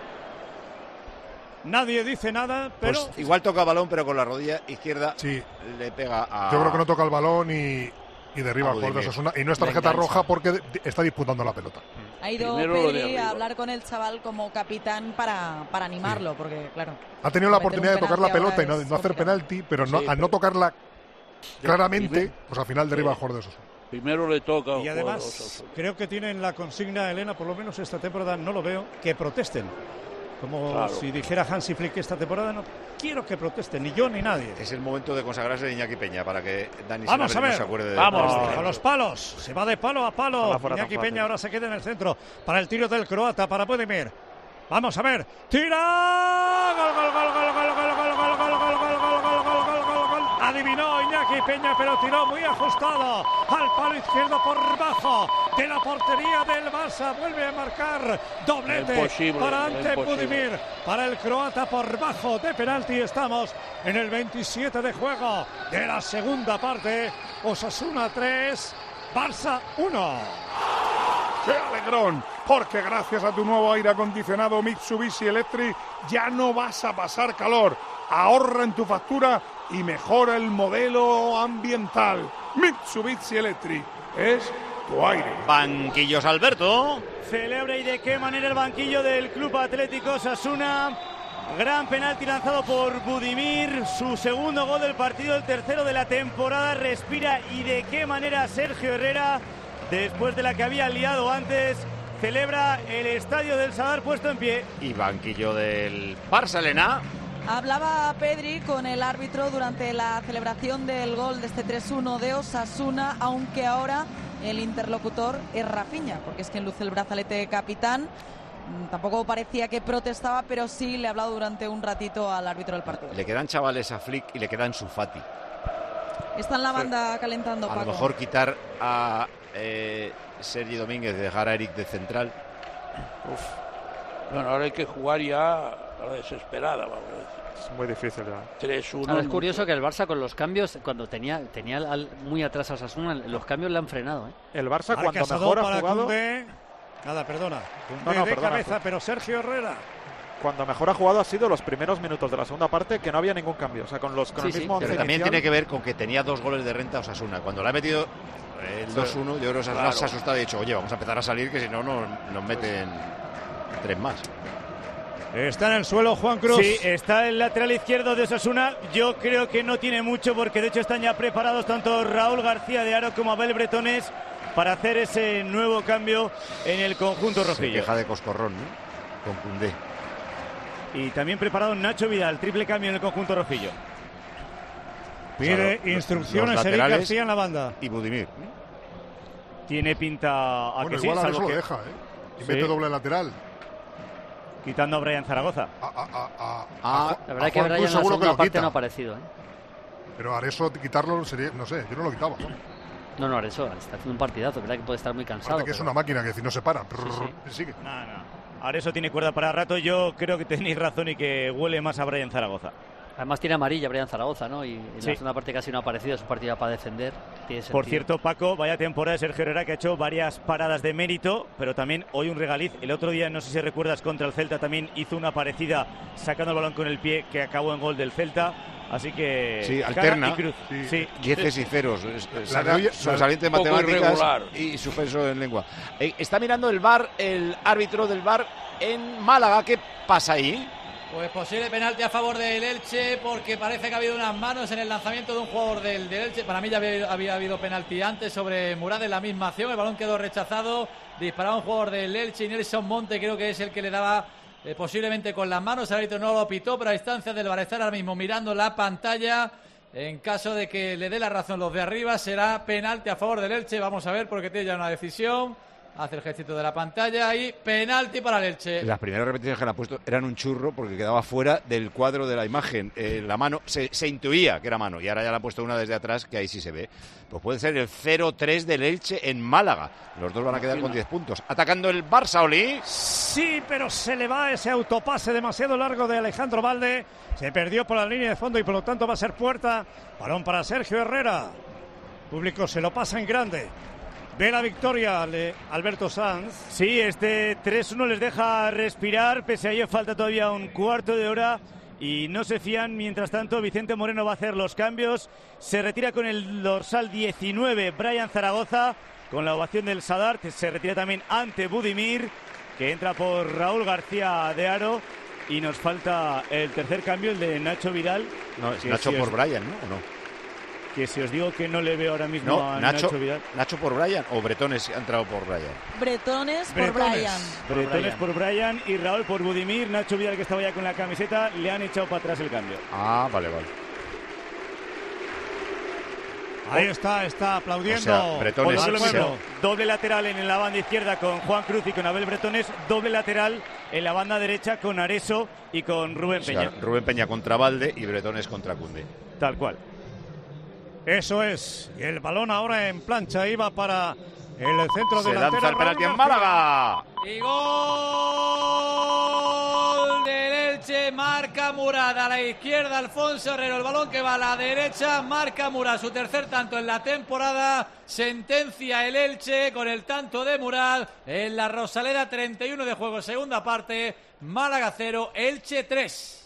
Nadie dice nada, pero... Pues igual toca balón, pero con la rodilla izquierda sí. le pega a... Yo creo que no toca el balón y, y derriba al jugador de Osasuna. Y no es tarjeta roja porque está disputando la pelota. Ha ido Pedri a hablar con el chaval como capitán para, para animarlo, sí. porque claro... Ha tenido la oportunidad de tocar la pelota y no, no hacer penalti, pero no, sí, al no tocarla claramente, primero, pues al final derriba sí. al jugador de Osasuna. Primero le toca. Y además, creo que tienen la consigna, Elena, por lo menos esta temporada no lo veo, que protesten. Como claro. si dijera Hansi Flick esta temporada, no quiero que protesten, ni yo ni nadie. Es el momento de consagrarse de Iñaki Peña para que Dani Vamos a ver. no se acuerde de Vamos, a los palos. Se va de palo a palo. Iñaki Peña ahora se queda en el centro para el tiro del croata, para Budimir. Vamos a ver. ¡Tira! ¡Gol, gol, gol, gol, gol, gol, gol, gol, gol, gol, gol, gol, gol, gol, gol, gol, gol! Adivinó Iñaki Peña, pero tiró muy ajustado al palo izquierdo por bajo de la portería del Barça. Vuelve a marcar doblete para Ante Budimir. Para el croata por bajo de penalti. Estamos en el veintisiete de juego de la segunda parte. Osasuna tres, Barça uno. ¡Qué alegrón! Porque gracias a tu nuevo aire acondicionado Mitsubishi Electric ya no vas a pasar calor. Ahorra en tu factura y mejora el modelo ambiental. Mitsubishi Electric es tu aire. Banquillos Alberto. Celebra y de qué manera el banquillo del Club Atlético Osasuna. Gran penalti lanzado por Budimir, su segundo gol del partido, el tercero de la temporada. Respira y de qué manera Sergio Herrera, después de la que había liado antes, celebra el estadio del Sadar puesto en pie. Y banquillo del Barça, Elena. Hablaba Pedri con el árbitro durante la celebración del gol de este tres uno de Osasuna, aunque ahora el interlocutor es Rafinha, porque es quien luce el brazalete capitán. Tampoco parecía que protestaba, pero sí le ha hablado durante un ratito al árbitro del partido. Le quedan chavales a Flick y le quedan su Fati. Está en la banda sí. calentando, A Paco. lo mejor quitar a eh, Sergi Domínguez y dejar a Eric de central. Uf. Bueno, ahora hay que jugar ya a la desesperada, vamos a decir. Es muy difícil ya. tres uno. Ahora es curioso que el Barça con los cambios, cuando tenía tenía al, muy atrás a Osasuna, los cambios le han frenado, ¿eh? El Barça cuando mejor ha jugado... Cundé. Nada, perdona. No, no, de perdona. cabeza, pero Sergio Herrera. Cuando mejor ha jugado ha sido los primeros minutos de la segunda parte, que no había ningún cambio. O sea, con los con sí, el mismo sí, pero también inicial... tiene que ver con que tenía dos goles de renta Osasuna. Cuando le ha metido el dos uno, yo creo que Osasuna se ha asustado y ha dicho, oye, vamos a empezar a salir, que si no nos, nos meten tres más. Está en el suelo Juan Cruz. Sí, está el lateral izquierdo de Osasuna. Yo creo que no tiene mucho, porque de hecho están ya preparados tanto Raúl García de Aro como Abel Bretones para hacer ese nuevo cambio en el conjunto rojillo. Se queja de Coscorrón, ¿no? Con Cundé. Y también preparado Nacho Vidal, triple cambio en el conjunto rojillo. Pide o sea, instrucciones Eric García en la banda. Y Budimir. Tiene pinta a bueno, que sí. Igual a eso que... lo deja, ¿eh? Y sí. mete doble lateral. Quitando a Brian Zaragoza. A, a, a, a, ah, a, la verdad es que Brian en la segunda parte no ha aparecido, ¿eh? Pero Areso quitarlo sería, no sé, yo no lo quitaba. ¿no? No, no, Areso está haciendo un partidazo, verdad que puede estar muy cansado. Aparte que pero... es una máquina que si no se para, sí, sí. sigue. No, no. Areso tiene cuerda para rato. Yo creo que tenéis razón y que huele más a Brian Zaragoza. Además tiene amarilla Brian Zaragoza, ¿no? Y en Sí. la segunda parte casi no ha aparecido, es un partido para defender. Tiene Por sentido. cierto, Paco, vaya temporada de Sergio Herrera, que ha hecho varias paradas de mérito, pero también hoy un regaliz. El otro día, no sé si recuerdas, contra el Celta también hizo una parecida sacando el balón con el pie que acabó en gol del Celta. Así que Sí, cara alterna. y cruz. Sí. Dieces y ceros. Es- es- La Saca de hoy- sobresaliente en un poco matemáticas irregular. y suspenso en lengua. Eh, está mirando el V A R, el árbitro del V A R en Málaga. ¿Qué pasa ahí? Pues posible penalti a favor del Elche porque parece que ha habido unas manos en el lanzamiento de un jugador del, del Elche. Para mí ya había, había habido penalti antes sobre Murad en la misma acción. El balón quedó rechazado. Disparaba un jugador del Elche y Nelson Monte creo que es el que le daba eh, posiblemente con las manos. El árbitro no lo pitó, pero a distancia del V A R estar ahora mismo mirando la pantalla. En caso de que le dé la razón los de arriba, será penalti a favor del Elche. Vamos a ver porque tiene ya una decisión. Hace el gestito de la pantalla y penalti para el Elche. Las primeras repeticiones que le han puesto eran un churro porque quedaba fuera del cuadro de la imagen. Eh, la mano, se, se intuía que era mano y ahora ya le han puesto una desde atrás que ahí sí se ve. Pues puede ser el cero tres del Elche en Málaga. Los dos van a quedar con diez puntos. Atacando el Barça, Oli. Sí, pero se le va ese autopase demasiado largo de Alejandro Valde. Se perdió por la línea de fondo y por lo tanto va a ser puerta. Balón para Sergio Herrera. Público se lo pasa en grande. Ve la victoria le, Alberto Sanz. Sí, este tres uno les deja respirar, pese a ello falta todavía un cuarto de hora y no se fían. Mientras tanto, Vicente Moreno va a hacer los cambios. Se retira con el dorsal diecinueve Brian Zaragoza, con la ovación del Sadar, que se retira también ante Budimir, que entra por Raúl García de Aro. Y nos falta el tercer cambio, el de Nacho Vidal. No, es que Nacho si por os- Brian, ¿no? ¿O no? Que si os digo que no le veo ahora mismo No, a Nacho, Nacho Vidal. Nacho por Brian o Bretones ha entrado por Brian. Bretones por Bretones. Brian. Bretones por Brian y Raúl por Budimir. Nacho Vidal, que estaba ya con la camiseta, le han echado para atrás el cambio. Ah, vale, vale. Ahí está, está aplaudiendo. O sea, Bretones Por lo se- mismo, doble lateral en la banda izquierda con Juan Cruz y con Abel Bretones, doble lateral en la banda derecha con Areso y con Rubén o sea, Peña. Rubén Peña contra Valde y Bretones contra Cunde. Tal cual. Eso es. Y el balón ahora en plancha iba para el centro Se delantero. lanza el penalti en Raúl García. Málaga. Y gol del Elche, marca Murad. A la izquierda Alfonso Herrero, el balón que va a la derecha, marca Murad. Su tercer tanto en la temporada, sentencia el Elche con el tanto de Murad en la Rosaleda. Treinta y uno de juego, segunda parte, Málaga cero, Elche tres.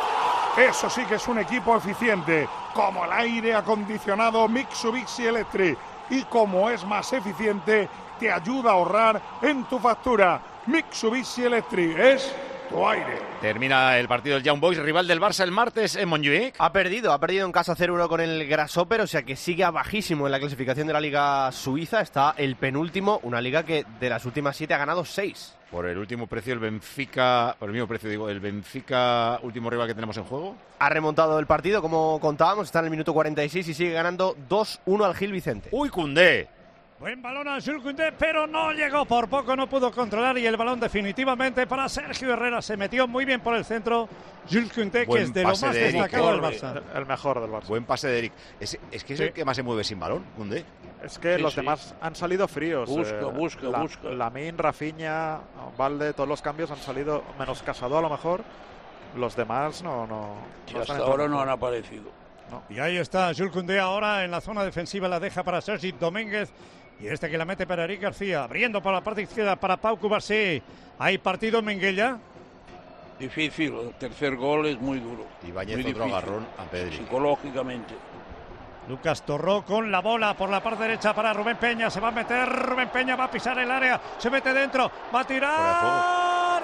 Eso sí que es un equipo eficiente, como el aire acondicionado Mitsubishi Electric. Y como es más eficiente, te ayuda a ahorrar en tu factura. Mitsubishi Electric es tu aire. Termina el partido del Young Boys, rival del Barça el martes en Montjuic. Ha perdido, ha perdido en casa cero uno con el Grasshopper, o sea que sigue bajísimo en la clasificación de la Liga Suiza. Está el penúltimo, una liga que de las últimas siete ha ganado seis. Por el último precio, el Benfica, por el mismo precio digo, el Benfica, último rival que tenemos en juego. Ha remontado el partido, como contábamos, está en el minuto cuarenta y seis y sigue ganando dos uno al Gil Vicente. ¡Uy, Koundé! Buen balón a Jules Koundé, pero no llegó por poco, no pudo controlar y el balón definitivamente para Sergio Herrera. Se metió muy bien por el centro Jules Koundé, que Buen es de lo pase más de Eric, destacado del eh. Barça. El mejor del Barça. Buen pase de Eric. Es, es que es Sí. el que más se mueve sin balón, Koundé. Es que Sí, los sí. demás han salido fríos. Busca, eh, busca, la, busca. Lamine, Rafinha, Valde, todos los cambios han salido, menos Casado a lo mejor. Los demás no, no, Sí, no hasta están ahora entrando. no han aparecido. Y ahí está Jules Koundé ahora en la zona defensiva, la deja para Sergi Domínguez. Y este que la mete para Eric García, abriendo por la parte izquierda para Pau Cubarsí. Hay partido en Menguella. Difícil, el tercer gol es muy duro. Ibáñez muy otro difícil. agarrón a Pedri. Psicológicamente. Lucas Torró con la bola por la parte derecha para Rubén Peña. Se va a meter, Rubén Peña va a pisar el área. Se mete dentro, va a tirar.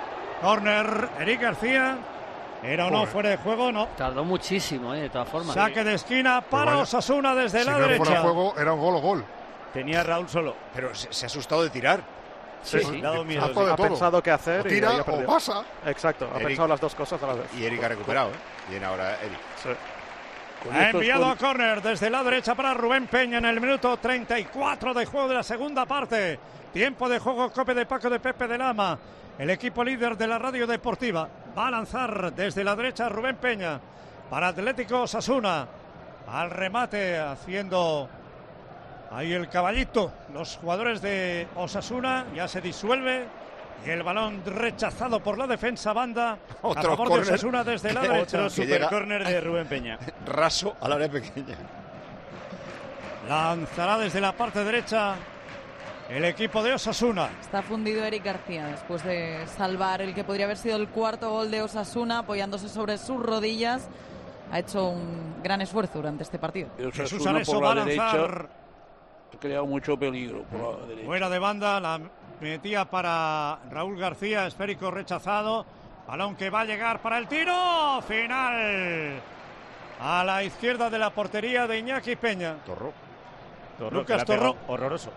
Corner, Eric García. ¿Era o no Joder. fuera de juego? No. Tardó muchísimo, ¿eh? De todas formas. Saque de esquina para vaya, Osasuna desde Si la no fuera derecha. juego, era un gol o gol. Tenía Raúl solo. Pero se, se ha asustado de tirar. Sí, Sí, le ha dado miedo. Hace de Ha todo. pensado qué hacer O y tira ahí ha o perdido. pasa. Exacto, ha Eric- pensado las dos cosas a la vez. Y Eric ha recuperado, ¿eh? Bien ahora Eric. Sí. Con Ha estos enviado con- a córner desde la derecha para Rubén Peña en el minuto treinta y cuatro de juego de la segunda parte. Tiempo de juego, Cope de Paco de Pepe de Lama. El equipo líder de la radio deportiva va a lanzar desde la derecha Rubén Peña para Atlético Osasuna. Al remate haciendo ahí el caballito. Los jugadores de Osasuna ya se disuelve Y el balón rechazado por la defensa banda. Otro a favor córner. de Osasuna desde la derecha. Otro super llega- córner de Rubén Peña. Raso al área pequeña. Lanzará desde la parte derecha el equipo de Osasuna. Está fundido Eric García después de salvar el que podría haber sido el cuarto gol de Osasuna, apoyándose sobre sus rodillas. Ha hecho un gran esfuerzo durante este partido. Jesús Osasuna Areso por va a la lanzar derecha ha creado mucho peligro por la derecha. fuera de banda, la metía para Raúl García, esférico rechazado, balón que va a llegar para el tiro final a la izquierda de la portería de Iñaki Peña. Torró. Torró, Lucas que la ha pegado Torró. horroroso.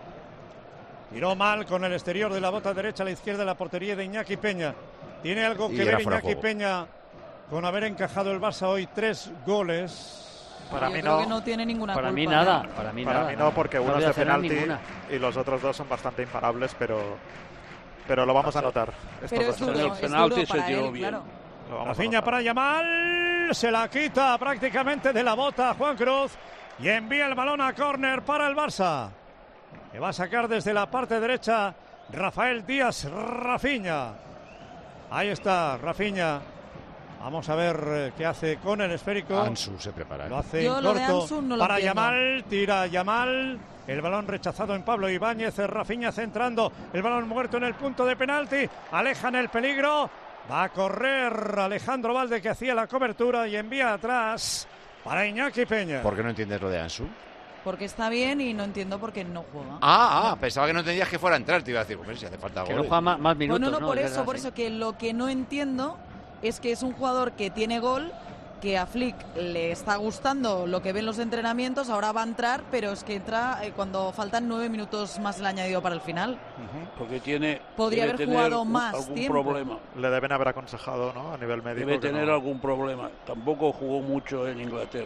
Tiró mal con el exterior de la bota derecha a la izquierda de la portería de Iñaki Peña. ¿Tiene algo Y que era ver fuera de Iñaki juego. Peña con haber encajado el Barça hoy tres goles? Para Yo mí creo no. que no tiene ninguna Para culpa. mí nada, para mí Para nada. mí no, porque No uno debe es de hacer penalti ninguna. y los otros dos son bastante imparables, pero pero lo vamos a notar. estos Pero dos es duro, partidos. es penalti duro se para tiró él, bien. claro. Lo vamos a Rafinha notar. para Yamal, se la quita prácticamente de la bota Juan Cruz y envía el balón a córner para el Barça, que va a sacar desde la parte derecha Rafael Díaz Rafinha. Ahí está Rafinha. Vamos a ver eh, qué hace con el esférico. Ansu se prepara. ¿eh? Lo hace Yo en lo de corto Ansu no lo para entiendo. Yamal, tira Yamal, el balón rechazado en Pablo Ibáñez, Rafinha centrando, el balón muerto en el punto de penalti, alejan el peligro, va a correr Alejandro Valde que hacía la cobertura y envía atrás para Iñaki Peña. ¿Por qué no entiendes lo de Ansu? Porque está bien y no entiendo por qué no juega. Ah, ah, pensaba que no entendías que fuera a entrar, te iba a decir, hombre, si hace falta Que no goles. juega más, más minutos, Bueno, no, ¿no? por Es eso, verdad, por sí. eso que lo que no entiendo es que es un jugador que tiene gol, que a Flick le está gustando lo que ven los entrenamientos, ahora va a entrar, pero es que entra eh, cuando faltan nueve minutos más el añadido para el final. Porque tiene Podría debe haber tener jugado un- más algún tiempo. problema. Le deben haber aconsejado, ¿no? A nivel médico. Debe que tener no. algún problema. Tampoco jugó mucho en Inglaterra.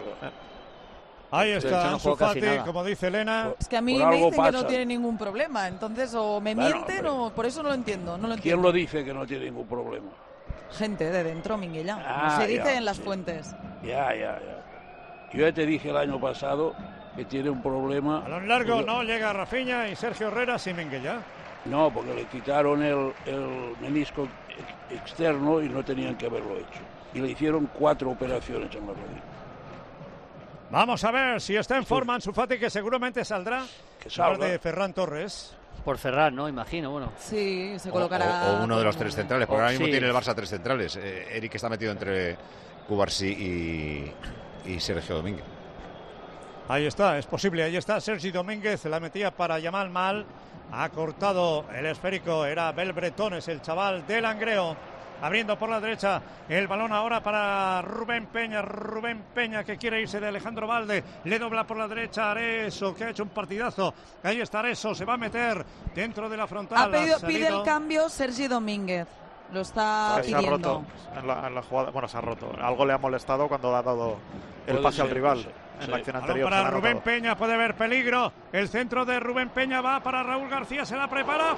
Ahí De hecho, está no Ansu jugó casi Fati, nada. como dice Elena. Es que a mí Por me algo dicen que no pasa. tiene ningún problema, entonces o me Bueno, mienten hombre. o por eso no lo entiendo, no lo ¿Quién entiendo. lo dice que no tiene ningún problema? Gente de dentro, Minguella, Ah, no se dice ya, en las sí. fuentes. Ya, ya, ya. Yo ya te dije el año pasado que tiene un problema. Balón largo, porque- no llega Rafinha y Sergio Herrera sin Minguella. No, porque le quitaron el, el menisco ex- externo y no tenían que haberlo hecho. Y le hicieron cuatro operaciones en la rodilla. Vamos a ver si está en forma Ansu Fati, que seguramente saldrá. Que Hablar salga. de Ferran Torres. Por cerrar, ¿no? Imagino, bueno. Sí, se O, colocará. o- o uno de los tres centrales, porque O- ahora mismo sí. tiene el Barça tres centrales. Eh, Eric está metido entre Cubarsí y, y Sergio Domínguez. Ahí está, es posible, ahí está Sergi Domínguez, la metía para Yamal mal, ha cortado el esférico, era Belbretones, el chaval del Langreo, abriendo por la derecha el balón ahora para Rubén Peña, Rubén Peña que quiere irse de Alejandro Valde, le dobla por la derecha Areso, que ha hecho un partidazo, ahí está Areso, se va a meter dentro de la frontal. Ha pedido, salido- pide el cambio Sergi Domínguez. Lo está Se ha pidiendo. roto en la, en la jugada. Bueno, se ha roto. Algo le ha molestado cuando le ha dado el Puede pase al ser, rival. sí, En sí. la acción Balón anterior. se para la ha Rubén notado. Peña, puede haber peligro. El centro de Rubén Peña va para Raúl García, se la prepara,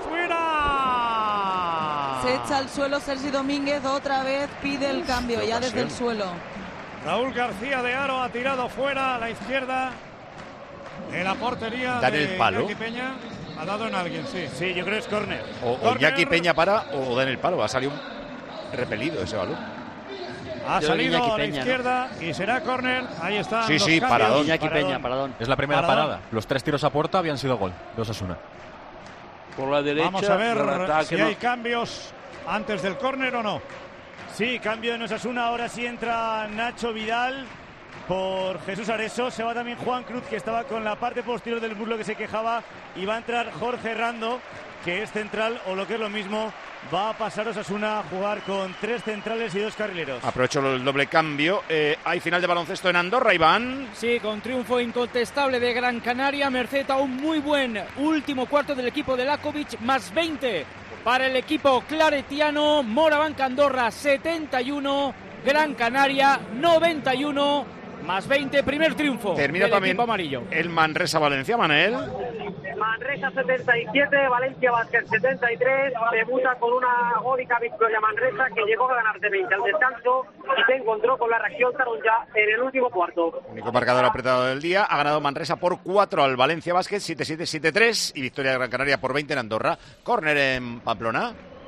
fuera. Se echa al suelo Sergi Domínguez, otra vez pide el cambio, qué ya desde el ocasión. suelo. Raúl García de Aro ha tirado fuera a la izquierda de la portería ¿Dan de el palo? Iñaki Peña. Ha dado en alguien, sí. Sí, yo creo que es córner. O, o Córner. Iñaki Peña para o da en el palo. Ha salido un repelido ese balón. Ha Yo salido Iñaki a la Peña, ¿no? izquierda y será córner. Ahí están Sí, los sí, cambios. paradón. Iñaki Peña, paradón. Es la primera Paradón. parada. Los tres tiros a puerta habían sido gol de Osasuna. Por la derecha, Vamos a ver el ataque si no- hay cambios antes del córner o no. Sí, cambio en Osasuna. Ahora sí entra Nacho Vidal por Jesús Areso. Se va también Juan Cruz, que estaba con la parte posterior del muslo que se quejaba. Y va a entrar Jorge Rando, que es central, o lo que es lo mismo, va a pasar Osasuna a jugar con tres centrales y dos carrileros. Aprovecho el doble cambio. Eh, hay final de baloncesto en Andorra, Iván. Sí, con triunfo incontestable de Gran Canaria, merced a un muy buen último cuarto del equipo de Lakovic, más veinte para el equipo claretiano. Morabanca Andorra setenta y uno, Gran Canaria noventa y uno, más veinte, primer triunfo Termina del también equipo amarillo. el Manresa-Valencia, Manel. Manresa setenta y siete, Valencia Basket setenta y tres, debuta con una agónica victoria Manresa que llegó a ganar de veinte al descanso y se encontró con la reacción ya en el último cuarto. Único marcador apretado del día. Ha ganado Manresa por cuatro al Valencia Basket, siete siete siete tres. Y victoria de Gran Canaria por veinte en Andorra. Córner en Pamplona.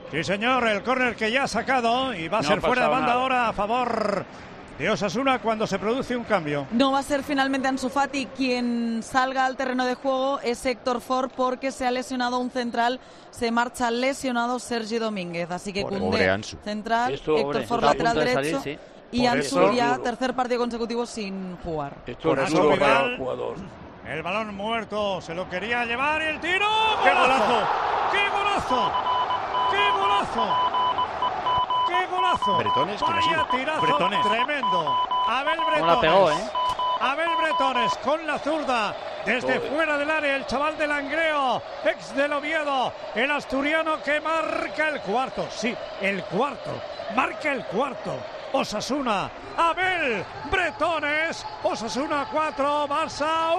Sí, señor, el córner que ya ha sacado y va a No ser ha fuera de pasado banda nada. ahora a favor de Osasuna cuando se produce un cambio. No va a ser finalmente Ansu Fati quien salga al terreno de juego, es Héctor Ford porque se ha lesionado un central, se marcha lesionado Sergi Domínguez, así que Pobre Koundé Ansu. central, Esto, Héctor pobre, Ford está a lateral punto de derecho salir, sí. y Por Ansu eso- ya tercer partido consecutivo sin jugar. Esto es duro para el jugador. El balón muerto, se lo quería llevar y el tiro. ¡Qué golazo! ¡Qué golazo! ¡Qué golazo! ¡Qué golazo! Bretones, ¿quién ha sido? Vaya tirazo Bretones. tremendo. Abel Bretones. ¿Cómo la pegó, eh? Abel Bretones con la zurda desde Joder. fuera del área, el chaval del Langreo, ex del Oviedo, el asturiano que marca el cuarto, sí, el cuarto, marca el cuarto. Osasuna, Abel Bretones, Osasuna cuatro, Barça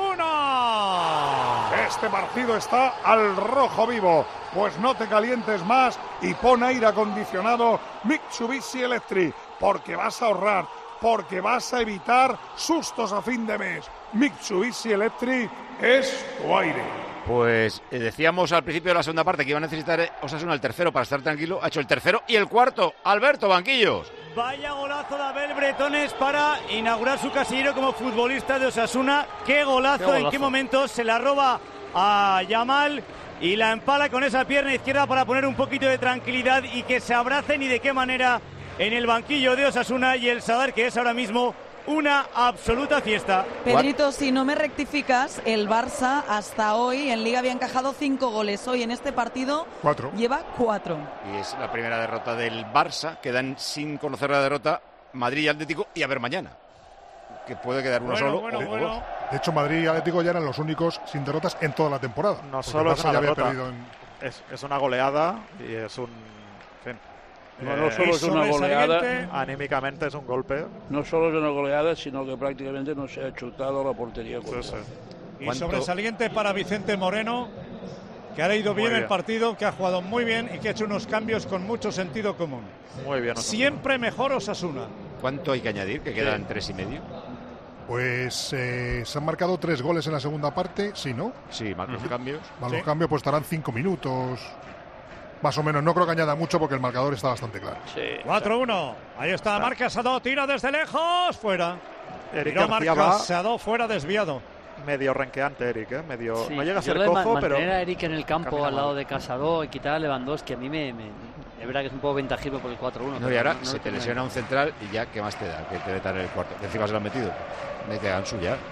uno. Este partido está al rojo vivo. Pues no te calientes más y pon aire acondicionado Mitsubishi Electric, porque vas a ahorrar, porque vas a evitar sustos a fin de mes. Mitsubishi Electric es tu aire. Pues eh, decíamos al principio de la segunda parte que iba a necesitar eh, Osasuna el tercero para estar tranquilo. Ha hecho el tercero y el cuarto. Alberto, banquillos. Vaya golazo de Abel Bretones para inaugurar su casillero como futbolista de Osasuna. ¡Qué golazo! Qué golazo. ¿En qué momento se la roba a Yamal y la empala con esa pierna izquierda para poner un poquito de tranquilidad y que se abracen y de qué manera en el banquillo de Osasuna y el Sadar, que es ahora mismo una absoluta fiesta. Pedrito, si no me rectificas, el Barça hasta hoy en Liga había encajado cinco goles. Hoy en este partido Cuatro. lleva cuatro. Y es la primera derrota del Barça. Quedan sin conocer la derrota Madrid y Atlético. Y a ver mañana, que puede quedar uno Bueno, solo. bueno, o bueno. dos. De hecho, Madrid y Atlético ya eran los únicos sin derrotas en toda la temporada. No porque solo el es Barça una ya había derrota, perdido en- es, es una goleada y es un... en fin, No, no eh, solo es una goleada, anímicamente es un golpe. no solo es una goleada, sino que prácticamente no se ha chutado a la portería. contraria. Y ¿Cuánto? sobresaliente para Vicente Moreno, que ha leído Muy bien, el bien. partido, que ha jugado muy bien y que ha hecho unos cambios con mucho sentido común. Muy bien. Osasuna. Siempre mejor Osasuna. ¿Cuánto hay que añadir? Que quedan Sí. tres y medio. Pues eh, se han marcado tres goles en la segunda parte, sí, ¿no? Sí, más los cambios. Más Sí. los cambios, pues estarán cinco minutos. Más o menos, no creo que añada mucho porque el marcador está bastante claro. Sí, cuatro uno. Ahí está, marca Sadó, tira desde lejos, fuera. Eric Tiró García marca va Sadó, fuera, desviado. medio renqueante, Eric, ¿eh? Medio, Sí, no llega a yo ser lo de ma- cojo, pero... mantener a Eric en el campo camina al lado mal. de Casado y quitar a Lewandowski, a mí me, me- es verdad que es un poco ventajivo por el cuatro uno. No, y ahora se te lesiona un central y ya, ¿qué más te da? Que te metan en el cuarto. Que encima se lo han metido. Mete a Ansu ya.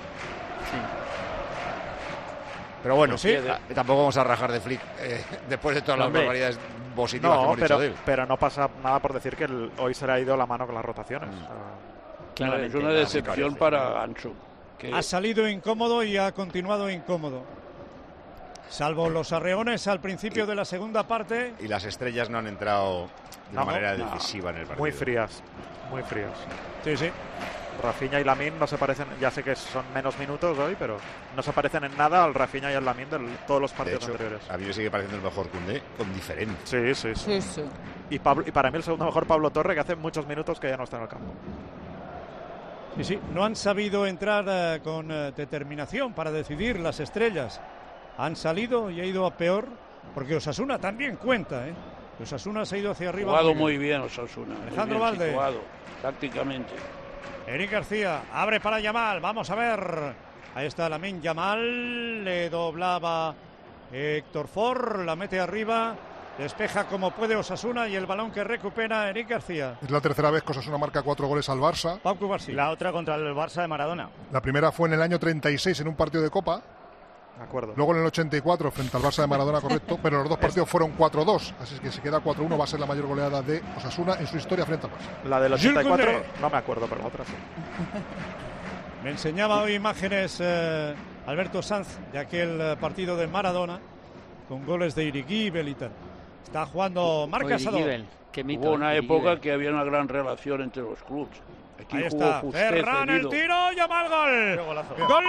Pero bueno, Pues sí. ah, tampoco vamos a rajar de Flick eh, después de todas las Hombre. barbaridades positivas que No, hemos dicho pero, de él. pero no pasa nada por decir que el- hoy se le ha ido la mano con las rotaciones. Mm. O sea, es Claramente, una claro, decepción para Ansu. que- Ha salido incómodo y ha continuado incómodo. Salvo los arreones al principio de la segunda parte. Y las estrellas no han entrado de No, una manera no. decisiva en el partido. muy frías, muy frías. Sí, sí. Rafinha y Lamine no se parecen, ya sé que son menos minutos hoy, pero no se parecen en nada al Rafinha y al Lamine de todos los De partidos hecho, anteriores. a mí me sigue pareciendo el mejor Koundé, con diferencia. Sí, sí, sí. Sí, sí. Y, Pablo- y para mí el segundo mejor Pablo Torre, que hace muchos minutos que ya no está en el campo. Sí, sí. No han sabido entrar eh, con eh, determinación para decidir las estrellas. Han salido y ha ido a peor, porque Osasuna también cuenta, ¿eh? Osasuna se ha ido hacia arriba. Jugado muy muy bien. bien Osasuna. muy Alejandro bien Valde. situado, tácticamente. Eric García abre para Yamal, vamos a ver. Ahí está Lamine Yamal, le doblaba Héctor Ford, la mete arriba, despeja como puede Osasuna y el balón que recupera Eric García. Es la tercera vez que Osasuna marca cuatro goles al Barça. Pau Cubarsí. La otra contra el Barça de Maradona. La primera fue en el año treinta y seis en un partido de Copa. De acuerdo. Luego en el ochenta y cuatro frente al Barça de Maradona, correcto. Pero los dos partidos fueron cuatro dos. Así es que si queda cuatro uno va a ser la mayor goleada de Osasuna en su historia frente al Barça. La del Jules ochenta y cuatro, Koundé. no me acuerdo, pero la otra sí. Me enseñaba hoy imágenes eh, Alberto Sanz de aquel eh, partido de Maradona con goles de Irigibel y tal. Está jugando Marc Casado. Irigibel, qué mito. Hubo una Irigibel. época que había una gran relación entre los clubes. Aquí Ahí jugó está, Fuster, Ferran el cedido. tiro, llama el gol. Qué golazo. Gol.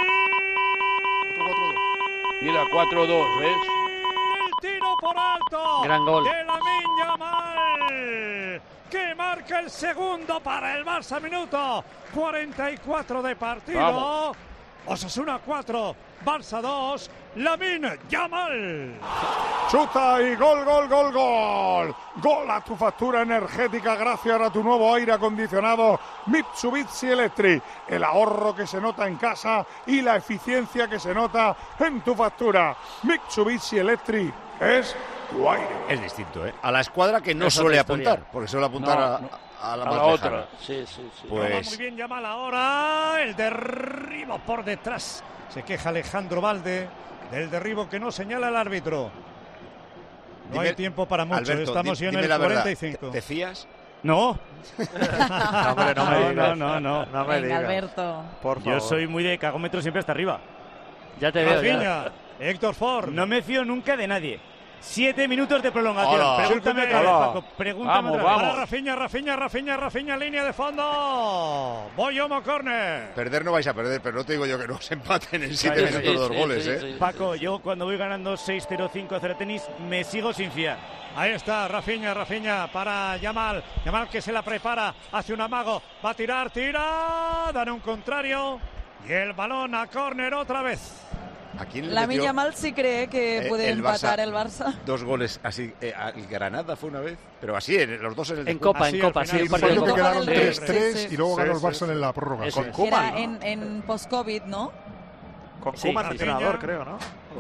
Mira, cuatro dos, ¿ves? El tiro por alto. Gran gol. De Lamine Yamal, que marca el segundo para el Barça, minuto cuarenta y cuatro de partido. Vamos. Osasuna cuatro, Barça dos, Lamine Yamal. Chuta y gol, gol, gol, gol. Gol a tu factura energética gracias a tu nuevo aire acondicionado Mitsubishi Electric. El ahorro que se nota en casa y la eficiencia que se nota en tu factura. Mitsubishi Electric es tu aire. Es distinto, ¿eh? A la escuadra que no Es suele otra historia. apuntar, porque suele apuntar No, a, no. a la A más la lejana. otra. Sí, sí, sí. Va muy Pues bien Yamal ahora, el derribo por detrás. Se queja Alejandro Valde del derribo que no señala el árbitro. No Dime, hay tiempo para mucho, Alberto, estamos di- ya en dime el la verdad, cuarenta y cinco. ¿Te, te fías? No. No, hombre, no me digas. No, no, no. No me Venga, digas. Alberto. Por favor. Yo soy muy de cagómetro siempre hasta arriba. Ya te veo. ya. Rafinha, Héctor Ford. No me fío nunca de nadie. Siete minutos de prolongación. Hola. Pregúntame otra vez, Hola. Paco. Pregúntame Vamos, otra vez. vamos. Para Rafinha, Rafinha, Rafinha, Rafinha, línea de fondo. Boyomo corner. Perder no vais a perder, pero no te digo yo que no se empaten en siete Sí, minutos sí, dos sí, goles, sí, ¿eh? sí. Paco, yo cuando voy ganando seis cero cinco cero tenis, me sigo sin fiar. Ahí está, Rafinha, Rafinha para Yamal. Yamal que se la prepara, hace un amago, va a tirar, tira, dan un contrario. Y el balón a córner otra vez. ¿A quién le Lamine metió, Yamal sí cree que eh, puede el empatar Barça? el Barça. dos goles así? Eh, ¿Al Granada fue una vez? Pero así, en- los dos en el En descuento. Copa, Así, en al Copa, final, sí, un sí, partido de Creo que Copa Copa. quedaron del Rey. tres tres Sí, sí. y luego ganó el Sí, sí, Barça sí. en la prórroga. Eso Con es. Que era Koeman, ¿no? en, en post-COVID, ¿no? Con Sí, Koeman sí, entrenador, sí. creo, ¿no?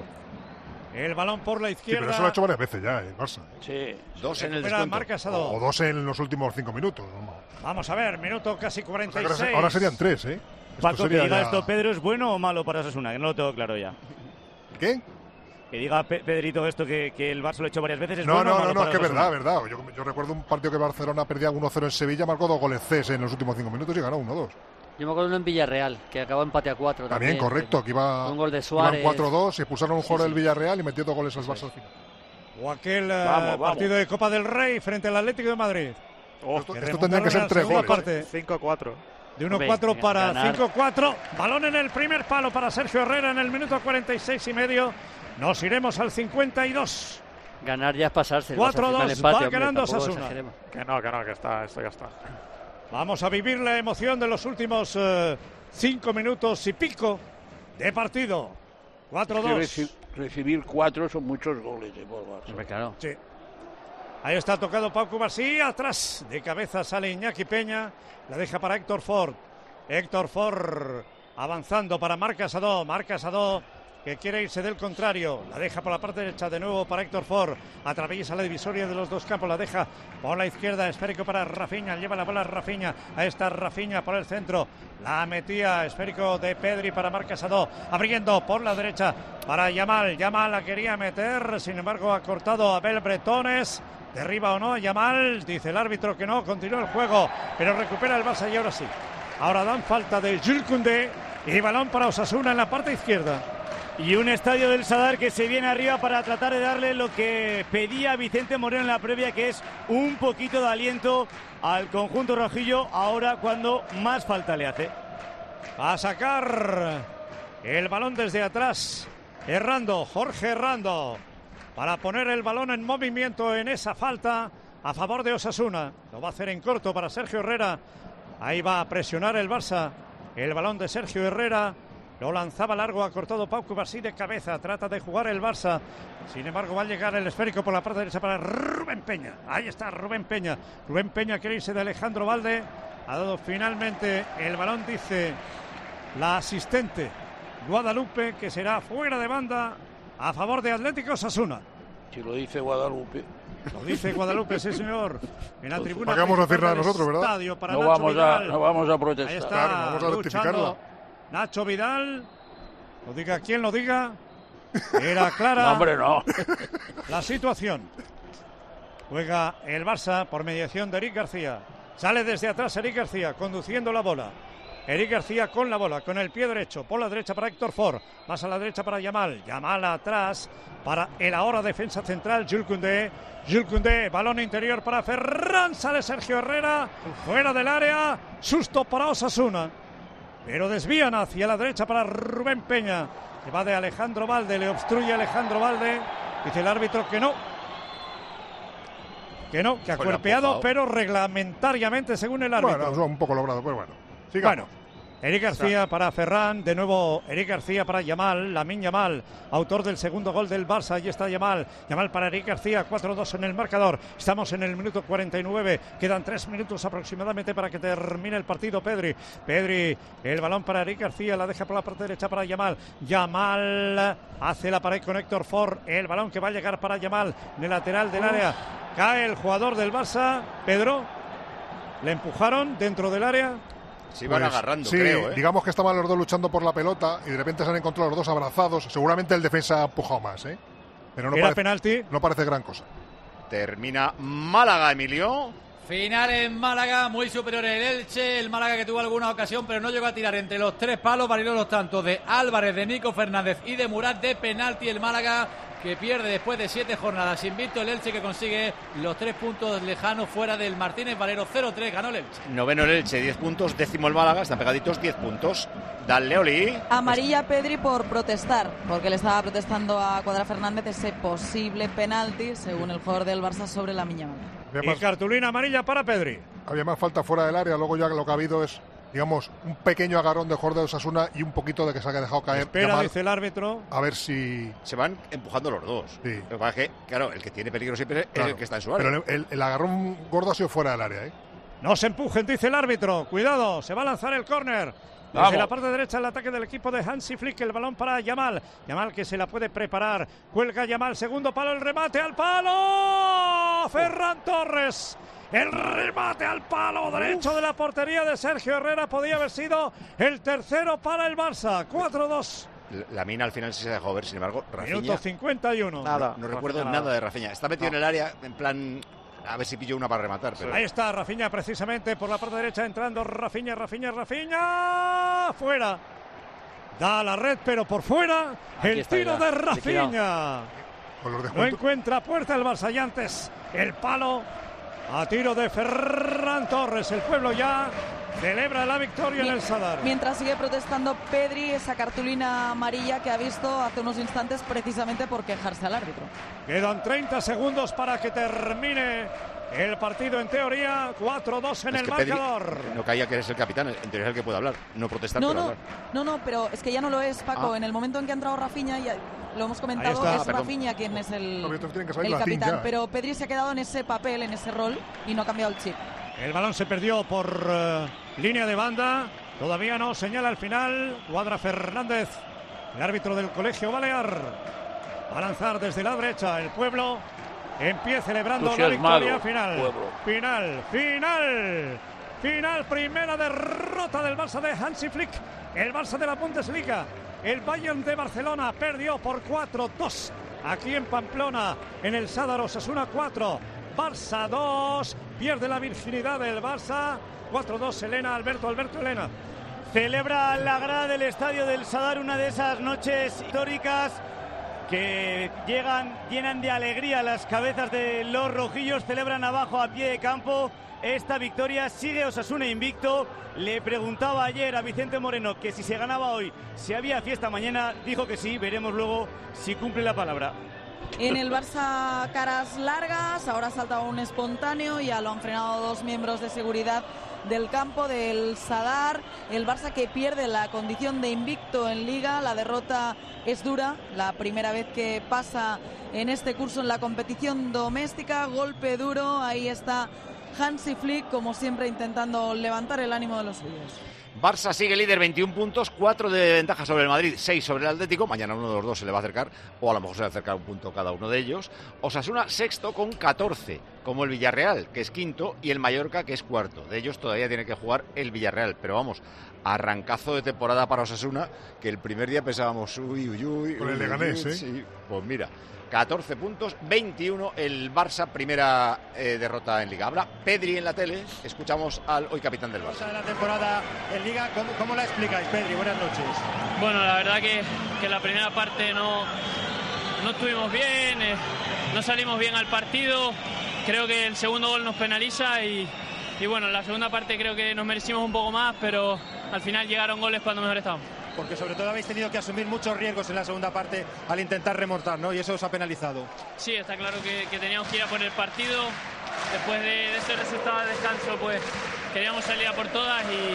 El balón por la Sí, izquierda. pero eso lo ha hecho varias veces ya el Barça. ¿eh? Sí. Dos en el Recupera descuento. Marc Casado. O dos en los últimos cinco minutos. ¿no? Vamos a ver, minuto casi O cuarenta sea, y que ahora, seis. se- ahora serían tres, ¿eh? Esto Paco, que sería diga ya- esto, Pedro, ¿es bueno o malo para Osasuna? Que no lo tengo claro ya. ¿Qué? Que diga Pe- Pedrito esto, que, que el Barça lo ha hecho varias veces, ¿es No, bueno o no, malo no, no, es para que es Osasuna? verdad, verdad. Yo, yo recuerdo un partido que Barcelona perdía uno cero en Sevilla, marcó dos goles C S en los últimos cinco minutos y ganó uno dos. Yo me acuerdo uno en Villarreal, que acabó empate a cuatro. También, correcto, que iba Un gol de iban Suárez. cuatro dos y expulsaron a un Sí, jugador sí. del Villarreal y metió dos goles al Barça al final. O aquel eh, Vamos, vamos. partido de Copa del Rey frente al Atlético de Madrid. Oh, Esto, que esto tendrían que remontaron ser a la tres segunda goles. parte. cinco cuatro. De uno Hombre, cuatro para ganar. cinco cuatro. Balón en el primer palo para Sergio Herrera en el minuto cuarenta y seis y medio. Nos iremos al cincuenta y dos. Ganar ya es pasarse. cuatro dos, el empate, va hombre, ganando tampoco Osasuna. exageremos. Que no, que no, que está, esto ya está. Vamos a vivir la emoción de los últimos eh, cinco minutos y pico de partido. cuatro Es que dos. reci- recibir cuatro son muchos goles de gol. Barça. Hombre, claro. Sí. Ahí está tocado Pau Cubarsí, atrás de cabeza sale Iñaki Peña, la deja para Héctor Ford. Héctor Ford avanzando para Marc Casado, Marc Casado que quiere irse del contrario, la deja por la parte derecha de nuevo para Héctor Ford, atraviesa la divisoria de los dos campos, la deja por la izquierda, esférico para Rafinha, lleva la bola Rafinha, ahí está Rafinha por el centro, la metía, esférico de Pedri para Marc Casado, abriendo por la derecha para Yamal, Yamal la quería meter, sin embargo ha cortado a Abel Bretones. Derriba o no, Yamal, dice el árbitro que no, continúa el juego, pero recupera el Barça y ahora sí. Ahora dan falta de Jules Koundé y balón para Osasuna en la parte izquierda. Y un estadio del Sadar que se viene arriba para tratar de darle lo que pedía Vicente Moreno en la previa, que es un poquito de aliento al conjunto rojillo ahora cuando más falta le hace. A sacar el balón desde atrás, Errando, Jorge Errando, para poner el balón en movimiento en esa falta a favor de Osasuna. Lo va a hacer en corto para Sergio Herrera. Ahí va a presionar el Barça. El balón de Sergio Herrera. Lo lanzaba largo, ha cortado Pau Cubarsí de cabeza. Trata de jugar el Barça. Sin embargo, va a llegar el esférico por la parte derecha para Rubén Peña. Ahí está Rubén Peña. Rubén Peña quiere irse de Alejandro Valde. Ha dado finalmente el balón, dice la asistente Guadalupe, que será fuera de banda a favor de Atlético Osasuna. Si lo dice Guadalupe. Lo dice Guadalupe, sí señor. En la tribuna. ¿Para qué vamos a principal decirla del nosotros, verdad? estadio para No Nacho vamos, a, Vidal. no vamos a protestar. Ahí está, Claro, vamos a luchando rectificarla. Nacho Vidal. Lo diga quien lo diga. Era clara No, hombre, no. la situación. Juega el Barça por mediación de Eric García. Sale desde atrás Eric García conduciendo la bola. Eric García con la bola, con el pie derecho, por la derecha para Héctor Ford, más a la derecha para Yamal, Yamal atrás para el ahora defensa central Jules Koundé, Jules Koundé, balón interior para Ferran, sale Sergio Herrera, fuera del área, susto para Osasuna, pero desvían hacia la derecha para Rubén Peña, que va de Alejandro Valde, le obstruye Alejandro Valde, dice el árbitro que no, que no, que ha Pues lo ha cuerpeado, empujado. pero reglamentariamente según el árbitro. Bueno, un poco logrado, pero bueno. Sigamos. Bueno, Eric García para Ferran, de nuevo Eric García para Yamal, Lamine Yamal, autor del segundo gol del Barça. Allí está Yamal, Yamal para Eric García, cuatro dos en el marcador. Estamos en el minuto cuarenta y nueve, quedan tres minutos aproximadamente para que termine el partido. Pedri, Pedri, el balón para Eric García, la deja por la parte derecha para Yamal. Yamal hace la pared con Héctor Ford, el balón que va a llegar para Yamal en el lateral del área. Cae el jugador del Barça, Pedro, le empujaron dentro del área. Se iban Pues, agarrando, sí, creo, ¿eh? digamos que estaban los dos luchando por la pelota y de repente se han encontrado los dos abrazados. Seguramente el defensa ha empujado más, ¿eh? Pero no ¿Era parece, penalti? no parece gran cosa. Termina Málaga, Emilio. Final en Málaga, muy superior el Elche, el Málaga que tuvo alguna ocasión pero no llegó a tirar entre los tres palos, valieron los tantos de Álvarez, de Nico Fernández y de Murat de penalti. El Málaga que pierde después de siete jornadas invicto, el Elche que consigue los tres puntos lejanos fuera del Martínez Valero. Cero tres ganó el Elche. Noveno el Elche, diez puntos, décimo el Málaga, están pegaditos, diez puntos. Dale, Oli. Amarilla Pedri por protestar, porque le estaba protestando a Cuadra Fernández ese posible penalti, según el jugador del Barça, sobre la Miña. Y cartulina amarilla para Pedri. Había más falta fuera del área, luego ya lo que ha habido es, digamos, un pequeño agarrón de jugador de Osasuna y un poquito de que se ha dejado caer. Espera, Yamal, dice el árbitro. a ver si... Se van empujando los dos. Sí. Lo que pasa es que, claro, el que tiene peligro siempre Claro, es el que está en su área. Pero el, el- el agarrón gordo ha sido fuera del área, ¿eh? No se empujen, dice el árbitro. Cuidado, se va a lanzar el córner. Desde Vamos. la parte derecha el ataque del equipo de Hansi Flick, el balón para Yamal. Yamal que se la puede preparar. Cuelga Yamal, segundo palo, el remate al palo. Ferran Torres. El remate al palo derecho de la portería de Sergio Herrera podía haber sido el tercero para el Barça. cuatro dos. La mina al final sí se dejó ver, sin embargo, Rafinha. Minuto cincuenta y uno. No, no recuerdo Rafinha nada de Rafinha. Está metido No. en el área, en plan, a ver si pillo una para rematar. Pero... Ahí está Rafinha precisamente por la parte derecha entrando. Rafinha, Rafinha, Rafinha. Fuera. Da la red, pero por fuera. Aquí El está tiro ya, de Rafinha. Con los No descuentos- encuentra puerta el Barça y antes el palo a tiro de Ferran Torres. El pueblo ya celebra la victoria en el Sadar. Mientras sigue protestando Pedri, esa cartulina amarilla que ha visto hace unos instantes precisamente por quejarse al árbitro. Quedan treinta segundos para que termine el partido en teoría. cuatro dos en Es el que Pedri marcador. no caía que eres el capitán, en teoría es el que puede hablar. No protestar, No, pero no, hablar. no, no, pero es que ya no lo es, Paco. Ah. En el momento en que ha entrado Rafinha, ya lo hemos comentado, está, es perdón. Rafinha quien es el, Los árbitros tienen que saber el latín capitán. ya. Pero Pedri se ha quedado en ese papel, en ese rol, y no ha cambiado el chip. El balón se perdió por eh, línea de banda. Todavía no señala al final. Cuadra Fernández, el árbitro del Colegio Balear. Va a lanzar desde la derecha. El pueblo en pie celebrando la Entusiasmado, victoria final. pueblo. Final, final. Final, primera derrota del Barça de Hansi Flick. El Barça de la Bundesliga. El Bayern de Barcelona perdió por cuatro dos. Aquí en Pamplona, en el Sadar. Osasuna cuatro. Barça dos, pierde la virginidad del Barça, cuatro dos, Elena, Alberto, Alberto, Elena. Celebra la grada del estadio del Sadar una de esas noches históricas que llegan, llenan de alegría las cabezas de los rojillos. Celebran abajo a pie de campo esta victoria. Sigue Osasuna invicto. Le preguntaba ayer a Vicente Moreno que si se ganaba hoy, si había fiesta mañana. Dijo que sí, veremos luego si cumple la palabra. En el Barça caras largas, ahora ha saltado un espontáneo, ya lo han frenado dos miembros de seguridad del campo del Sadar. El Barça que pierde la condición de invicto en Liga, la derrota es dura, la primera vez que pasa en este curso en la competición doméstica, golpe duro, ahí está Hansi Flick como siempre intentando levantar el ánimo de los suyos. Barça sigue líder, veintiún puntos, cuatro de ventaja sobre el Madrid, seis sobre el Atlético. Mañana uno de los dos se le va a acercar, o a lo mejor se le va a acercar un punto cada uno de ellos. Osasuna sexto con catorce, como el Villarreal, que es quinto, y el Mallorca, que es cuarto. De ellos todavía tiene que jugar el Villarreal, pero vamos, arrancazo de temporada para Osasuna, que el primer día pensábamos, uy, uy, uy. Con el uy, Leganés, uy, ¿eh? Sí, pues mira, catorce puntos, veintiuno el Barça, primera eh, derrota en Liga. Habla Pedri en la tele, escuchamos al hoy capitán del Barça. De la temporada en Liga, ¿cómo, cómo la explicáis, Pedri? Buenas noches. Bueno, la verdad que, que la primera parte no, no estuvimos bien, eh, no salimos bien al partido. Creo que el segundo gol nos penaliza y, y bueno, en la segunda parte creo que nos merecimos un poco más, pero al final llegaron goles cuando mejor estábamos. Porque sobre todo habéis tenido que asumir muchos riesgos en la segunda parte al intentar remontar, ¿no? Y eso os ha penalizado. Sí, está claro que, que teníamos que ir a por el partido. Después de, de ese resultado de descanso, pues queríamos salir a por todas y,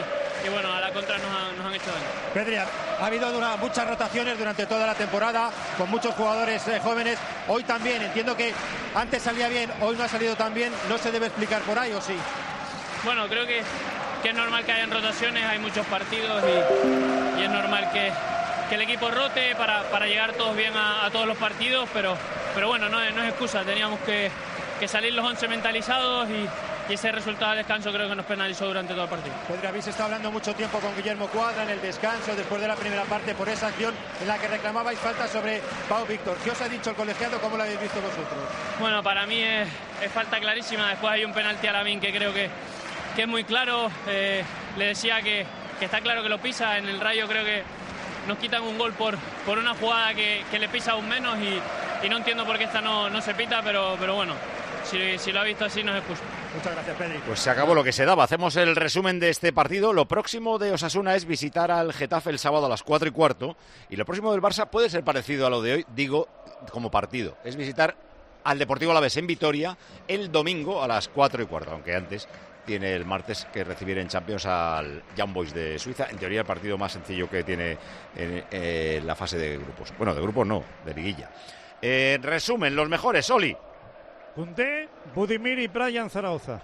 y bueno, a la contra nos han, nos han hecho daño. Pedri, ha habido dura, muchas rotaciones durante toda la temporada con muchos jugadores eh, jóvenes. Hoy también, entiendo que antes salía bien, hoy no ha salido tan bien. ¿No se debe explicar por ahí o sí? Bueno, creo que, que es normal que hayan rotaciones, hay muchos partidos y, y es normal que, que el equipo rote para, para llegar todos bien a, a todos los partidos, pero, pero bueno, no, no es excusa, teníamos que, que salir los once mentalizados y, y ese resultado de descanso creo que nos penalizó durante todo el partido. Pedro, habéis estado hablando mucho tiempo con Guillermo Cuadra en el descanso después de la primera parte por esa acción en la que reclamabais falta sobre Pau Víctor. ¿Qué os ha dicho el colegiado? ¿Cómo lo habéis visto vosotros? Bueno, para mí es, es falta clarísima. Después hay un penalti a Lamin que creo que, que es muy claro. Eh, le decía que, que está claro que lo pisa. En el Rayo creo que nos quitan un gol por, por una jugada que, que le pisa aún menos y, y no entiendo por qué esta no, no se pita, pero, pero bueno, si, si lo ha visto así no es excusa. Muchas gracias, Pedri. Pues se acabó lo que se daba. Hacemos el resumen de este partido. Lo próximo de Osasuna es visitar al Getafe el sábado a las cuatro y cuarto. Y lo próximo del Barça puede ser parecido a lo de hoy, digo, como partido. Es visitar al Deportivo Alavés en Vitoria el domingo a las cuatro y cuarto, aunque antes tiene el martes que recibir en Champions al Young Boys de Suiza. En teoría el partido más sencillo que tiene en eh, la fase de grupos. Bueno, de grupos no, de liguilla. Eh, resumen, los mejores, Oli. Koundé, Budimir y Brian Zaragoza.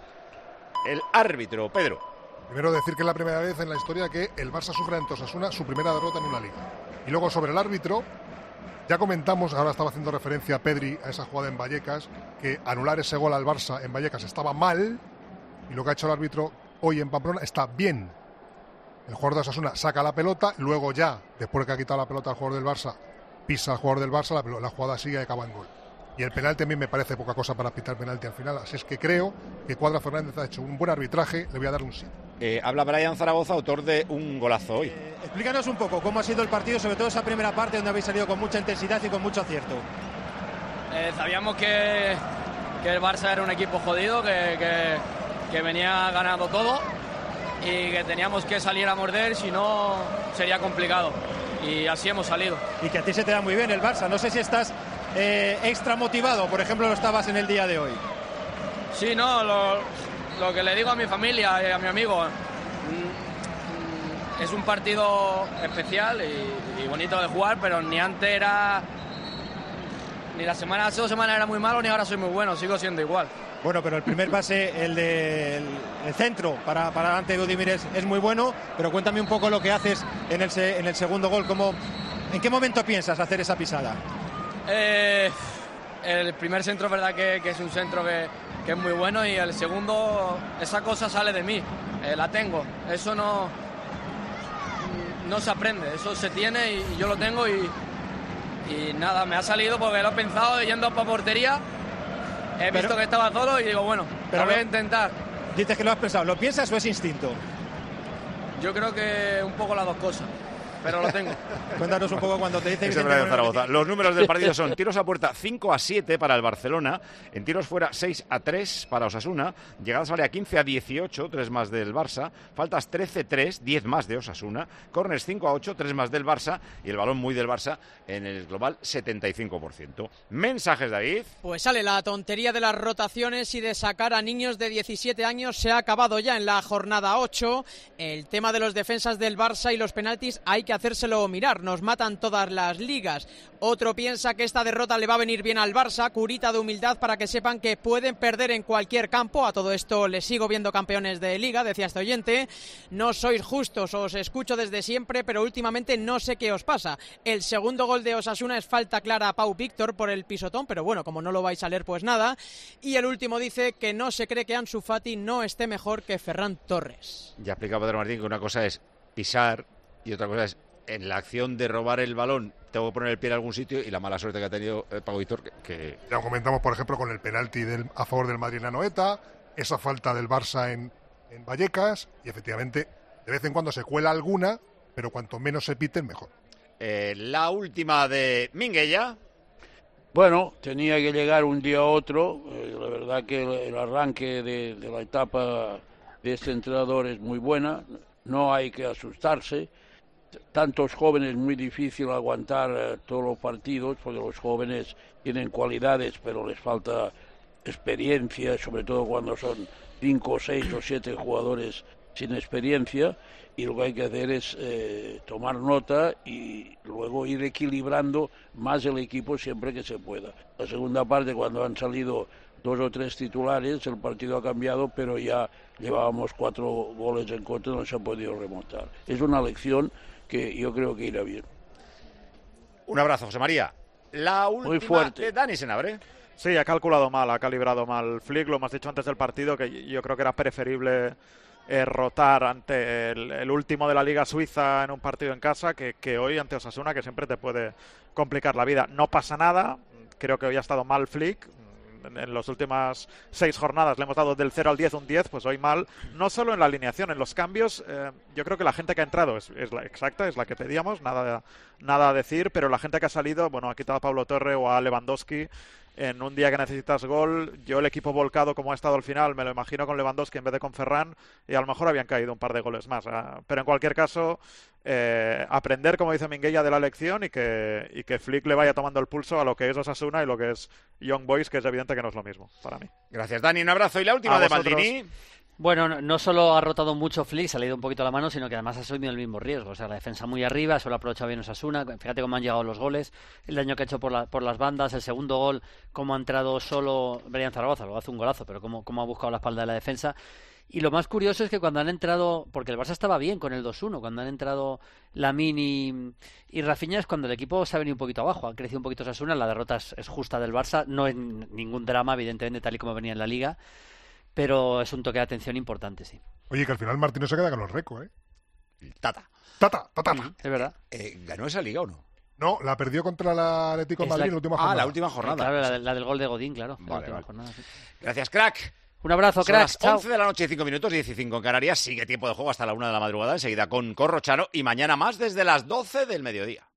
El árbitro, Pedro. Primero decir que es la primera vez en la historia que el Barça sufre ante Osasuna su primera derrota en una liga. Y luego sobre el árbitro, ya comentamos, ahora estaba haciendo referencia a Pedri, a esa jugada en Vallecas, que anular ese gol al Barça en Vallecas estaba mal, y lo que ha hecho el árbitro hoy en Pamplona está bien. El jugador de Osasuna saca la pelota, luego ya, después de que ha quitado la pelota al jugador del Barça, pisa al jugador del Barça, la, la jugada sigue y acaba en gol. Y el penalti a mí me parece poca cosa para pitar penalti al final, así es que creo que Cuadra Fernández ha hecho un buen arbitraje, le voy a dar un sí. Eh, habla Brian Zaragoza, autor de un golazo hoy. Eh, explícanos un poco cómo ha sido el partido, sobre todo esa primera parte donde habéis salido con mucha intensidad y con mucho acierto. Eh, sabíamos que, que el Barça era un equipo jodido, que, que, que venía ganando todo y que teníamos que salir a morder, si no sería complicado. Y así hemos salido. Y que a ti se te da muy bien el Barça, no sé si estás eh, extra motivado, por ejemplo lo estabas en el día de hoy. Sí, no, lo, lo que le digo a mi familia y a mi amigo, es un partido especial y, y bonito de jugar, pero ni antes era, ni la semana, hace dos semanas era muy malo, ni ahora soy muy bueno, sigo siendo igual. Bueno, pero el primer pase, el de el, el centro para, para delante de Budimir es, es muy bueno, pero cuéntame un poco lo que haces en el, en el segundo gol. ¿Cómo, ¿En qué momento piensas hacer esa pisada? Eh, el primer centro es verdad que, que es un centro que, que es muy bueno, y el segundo, esa cosa sale de mí, eh, la tengo, eso no, no se aprende, eso se tiene y, y yo lo tengo y, y nada, me ha salido porque lo he pensado yendo para portería. He visto pero, que estaba solo y digo, bueno, pero lo voy a intentar. Dices que lo has pensado, ¿lo piensas o es instinto? Yo creo que un poco las dos cosas, pero lo tengo. Cuéntanos un poco cuando te dicen... Zaragoza. Los números del partido son tiros a puerta cinco a siete para el Barcelona, en tiros fuera seis a tres para Osasuna, llegadas al área quince a dieciocho, tres más del Barça, faltas trece a tres, diez más de Osasuna, corners cinco a ocho, tres más del Barça, y el balón muy del Barça en el global setenta y cinco por ciento. Mensajes, David. Pues sale la tontería de las rotaciones y de sacar a niños de diecisiete años, se ha acabado ya en la jornada ocho. El tema de los defensas del Barça y los penaltis hay que hacérselo mirar, nos matan todas las ligas. Otro piensa que esta derrota le va a venir bien al Barça, curita de humildad para que sepan que pueden perder en cualquier campo. A todo esto les sigo viendo campeones de liga, decía este oyente. No sois justos, os escucho desde siempre, pero últimamente no sé qué os pasa. El segundo gol de Osasuna es falta clara a Pau Víctor por el pisotón, pero bueno, como no lo vais a leer, pues nada. Y el último dice que no se cree que Ansu Fati no esté mejor que Ferran Torres. Ya explicaba Pedro Martín que una cosa es pisar y otra cosa es en la acción de robar el balón tengo que poner el pie en algún sitio, y la mala suerte que ha tenido eh, Pau Víctor que, que... Ya lo comentamos, por ejemplo, con el penalti del, a favor del Madrid en Anoeta, esa falta del Barça en, en Vallecas, y efectivamente de vez en cuando se cuela alguna, pero cuanto menos se piten mejor. Eh, la última de Minguella. Bueno, tenía que llegar un día a otro. Eh, la verdad que el, el arranque de, de la etapa de este entrenador es muy buena. No hay que asustarse. Tantos jóvenes, muy difícil aguantar eh, todos los partidos, porque los jóvenes tienen cualidades, pero les falta experiencia, sobre todo cuando son cinco, seis o siete jugadores sin experiencia, y lo que hay que hacer es eh, tomar nota y luego ir equilibrando más el equipo siempre que se pueda. La segunda parte, cuando han salido dos o tres titulares, el partido ha cambiado, pero ya llevábamos cuatro goles en contra, no se ha podido remontar. Es una lección que yo creo que irá bien. Un abrazo, José María. La última Muy fuerte. de Dani Senabre. Sí, ha calculado mal, ha calibrado mal Flick, lo hemos dicho antes del partido, que yo creo que era preferible eh, rotar ante el, el último de la Liga Suiza en un partido en casa que, que hoy ante Osasuna, que siempre te puede complicar la vida. No pasa nada, creo que hoy ha estado mal Flick. En, en las últimas seis jornadas le hemos dado del cero al diez un diez, pues hoy mal, no solo en la alineación, en los cambios. Eh, yo creo que la gente que ha entrado es, es la exacta, es la que pedíamos, nada, nada a decir, pero la gente que ha salido, bueno, ha quitado a Pablo Torre o a Lewandowski. En un día que necesitas gol, yo el equipo volcado como ha estado al final, me lo imagino con Lewandowski en vez de con Ferran, y a lo mejor habían caído un par de goles más. ¿eh? Pero en cualquier caso, eh, aprender, como dice Minguella, de la lección y que, y que Flick le vaya tomando el pulso a lo que es Osasuna y lo que es Young Boys, que es evidente que no es lo mismo para mí. Gracias, Dani. Un abrazo. Y la última A de vosotros. Maldini. Bueno, no, no solo ha rotado mucho Flick, se ha leído un poquito la mano, sino que además ha asumido el mismo riesgo. O sea, la defensa muy arriba, solo ha aprovechado bien Osasuna. Fíjate cómo han llegado los goles, el daño que ha hecho por, la, por las bandas, el segundo gol, cómo ha entrado solo Brian Zaragoza, luego hace un golazo, pero cómo, cómo ha buscado la espalda de la defensa. Y lo más curioso es que cuando han entrado, porque el Barça estaba bien con el dos uno, cuando han entrado Lamine y, y Rafinha es cuando el equipo se ha venido un poquito abajo, han crecido un poquito Osasuna, la derrota es, es justa del Barça, no es ningún drama, evidentemente, tal y como venía en la Liga, pero es un toque de atención importante, sí. Oye, que al final Martino se queda con los récords, ¿eh? Tata. Tata, tata. Es verdad. Eh, ¿Ganó esa liga o no? No, la perdió contra el Atlético de Madrid en la última jornada. Ah, la última jornada. Claro, la, de- la del gol de Godín, claro. en la Vale, última vale. jornada, sí. Gracias, crack. Un abrazo, Son crack. las Chao. once de la noche y cinco minutos, diez y cinco en Canarias. Sigue tiempo de juego hasta la una de la madrugada, enseguida con Corrochano. Y mañana más desde las doce del mediodía.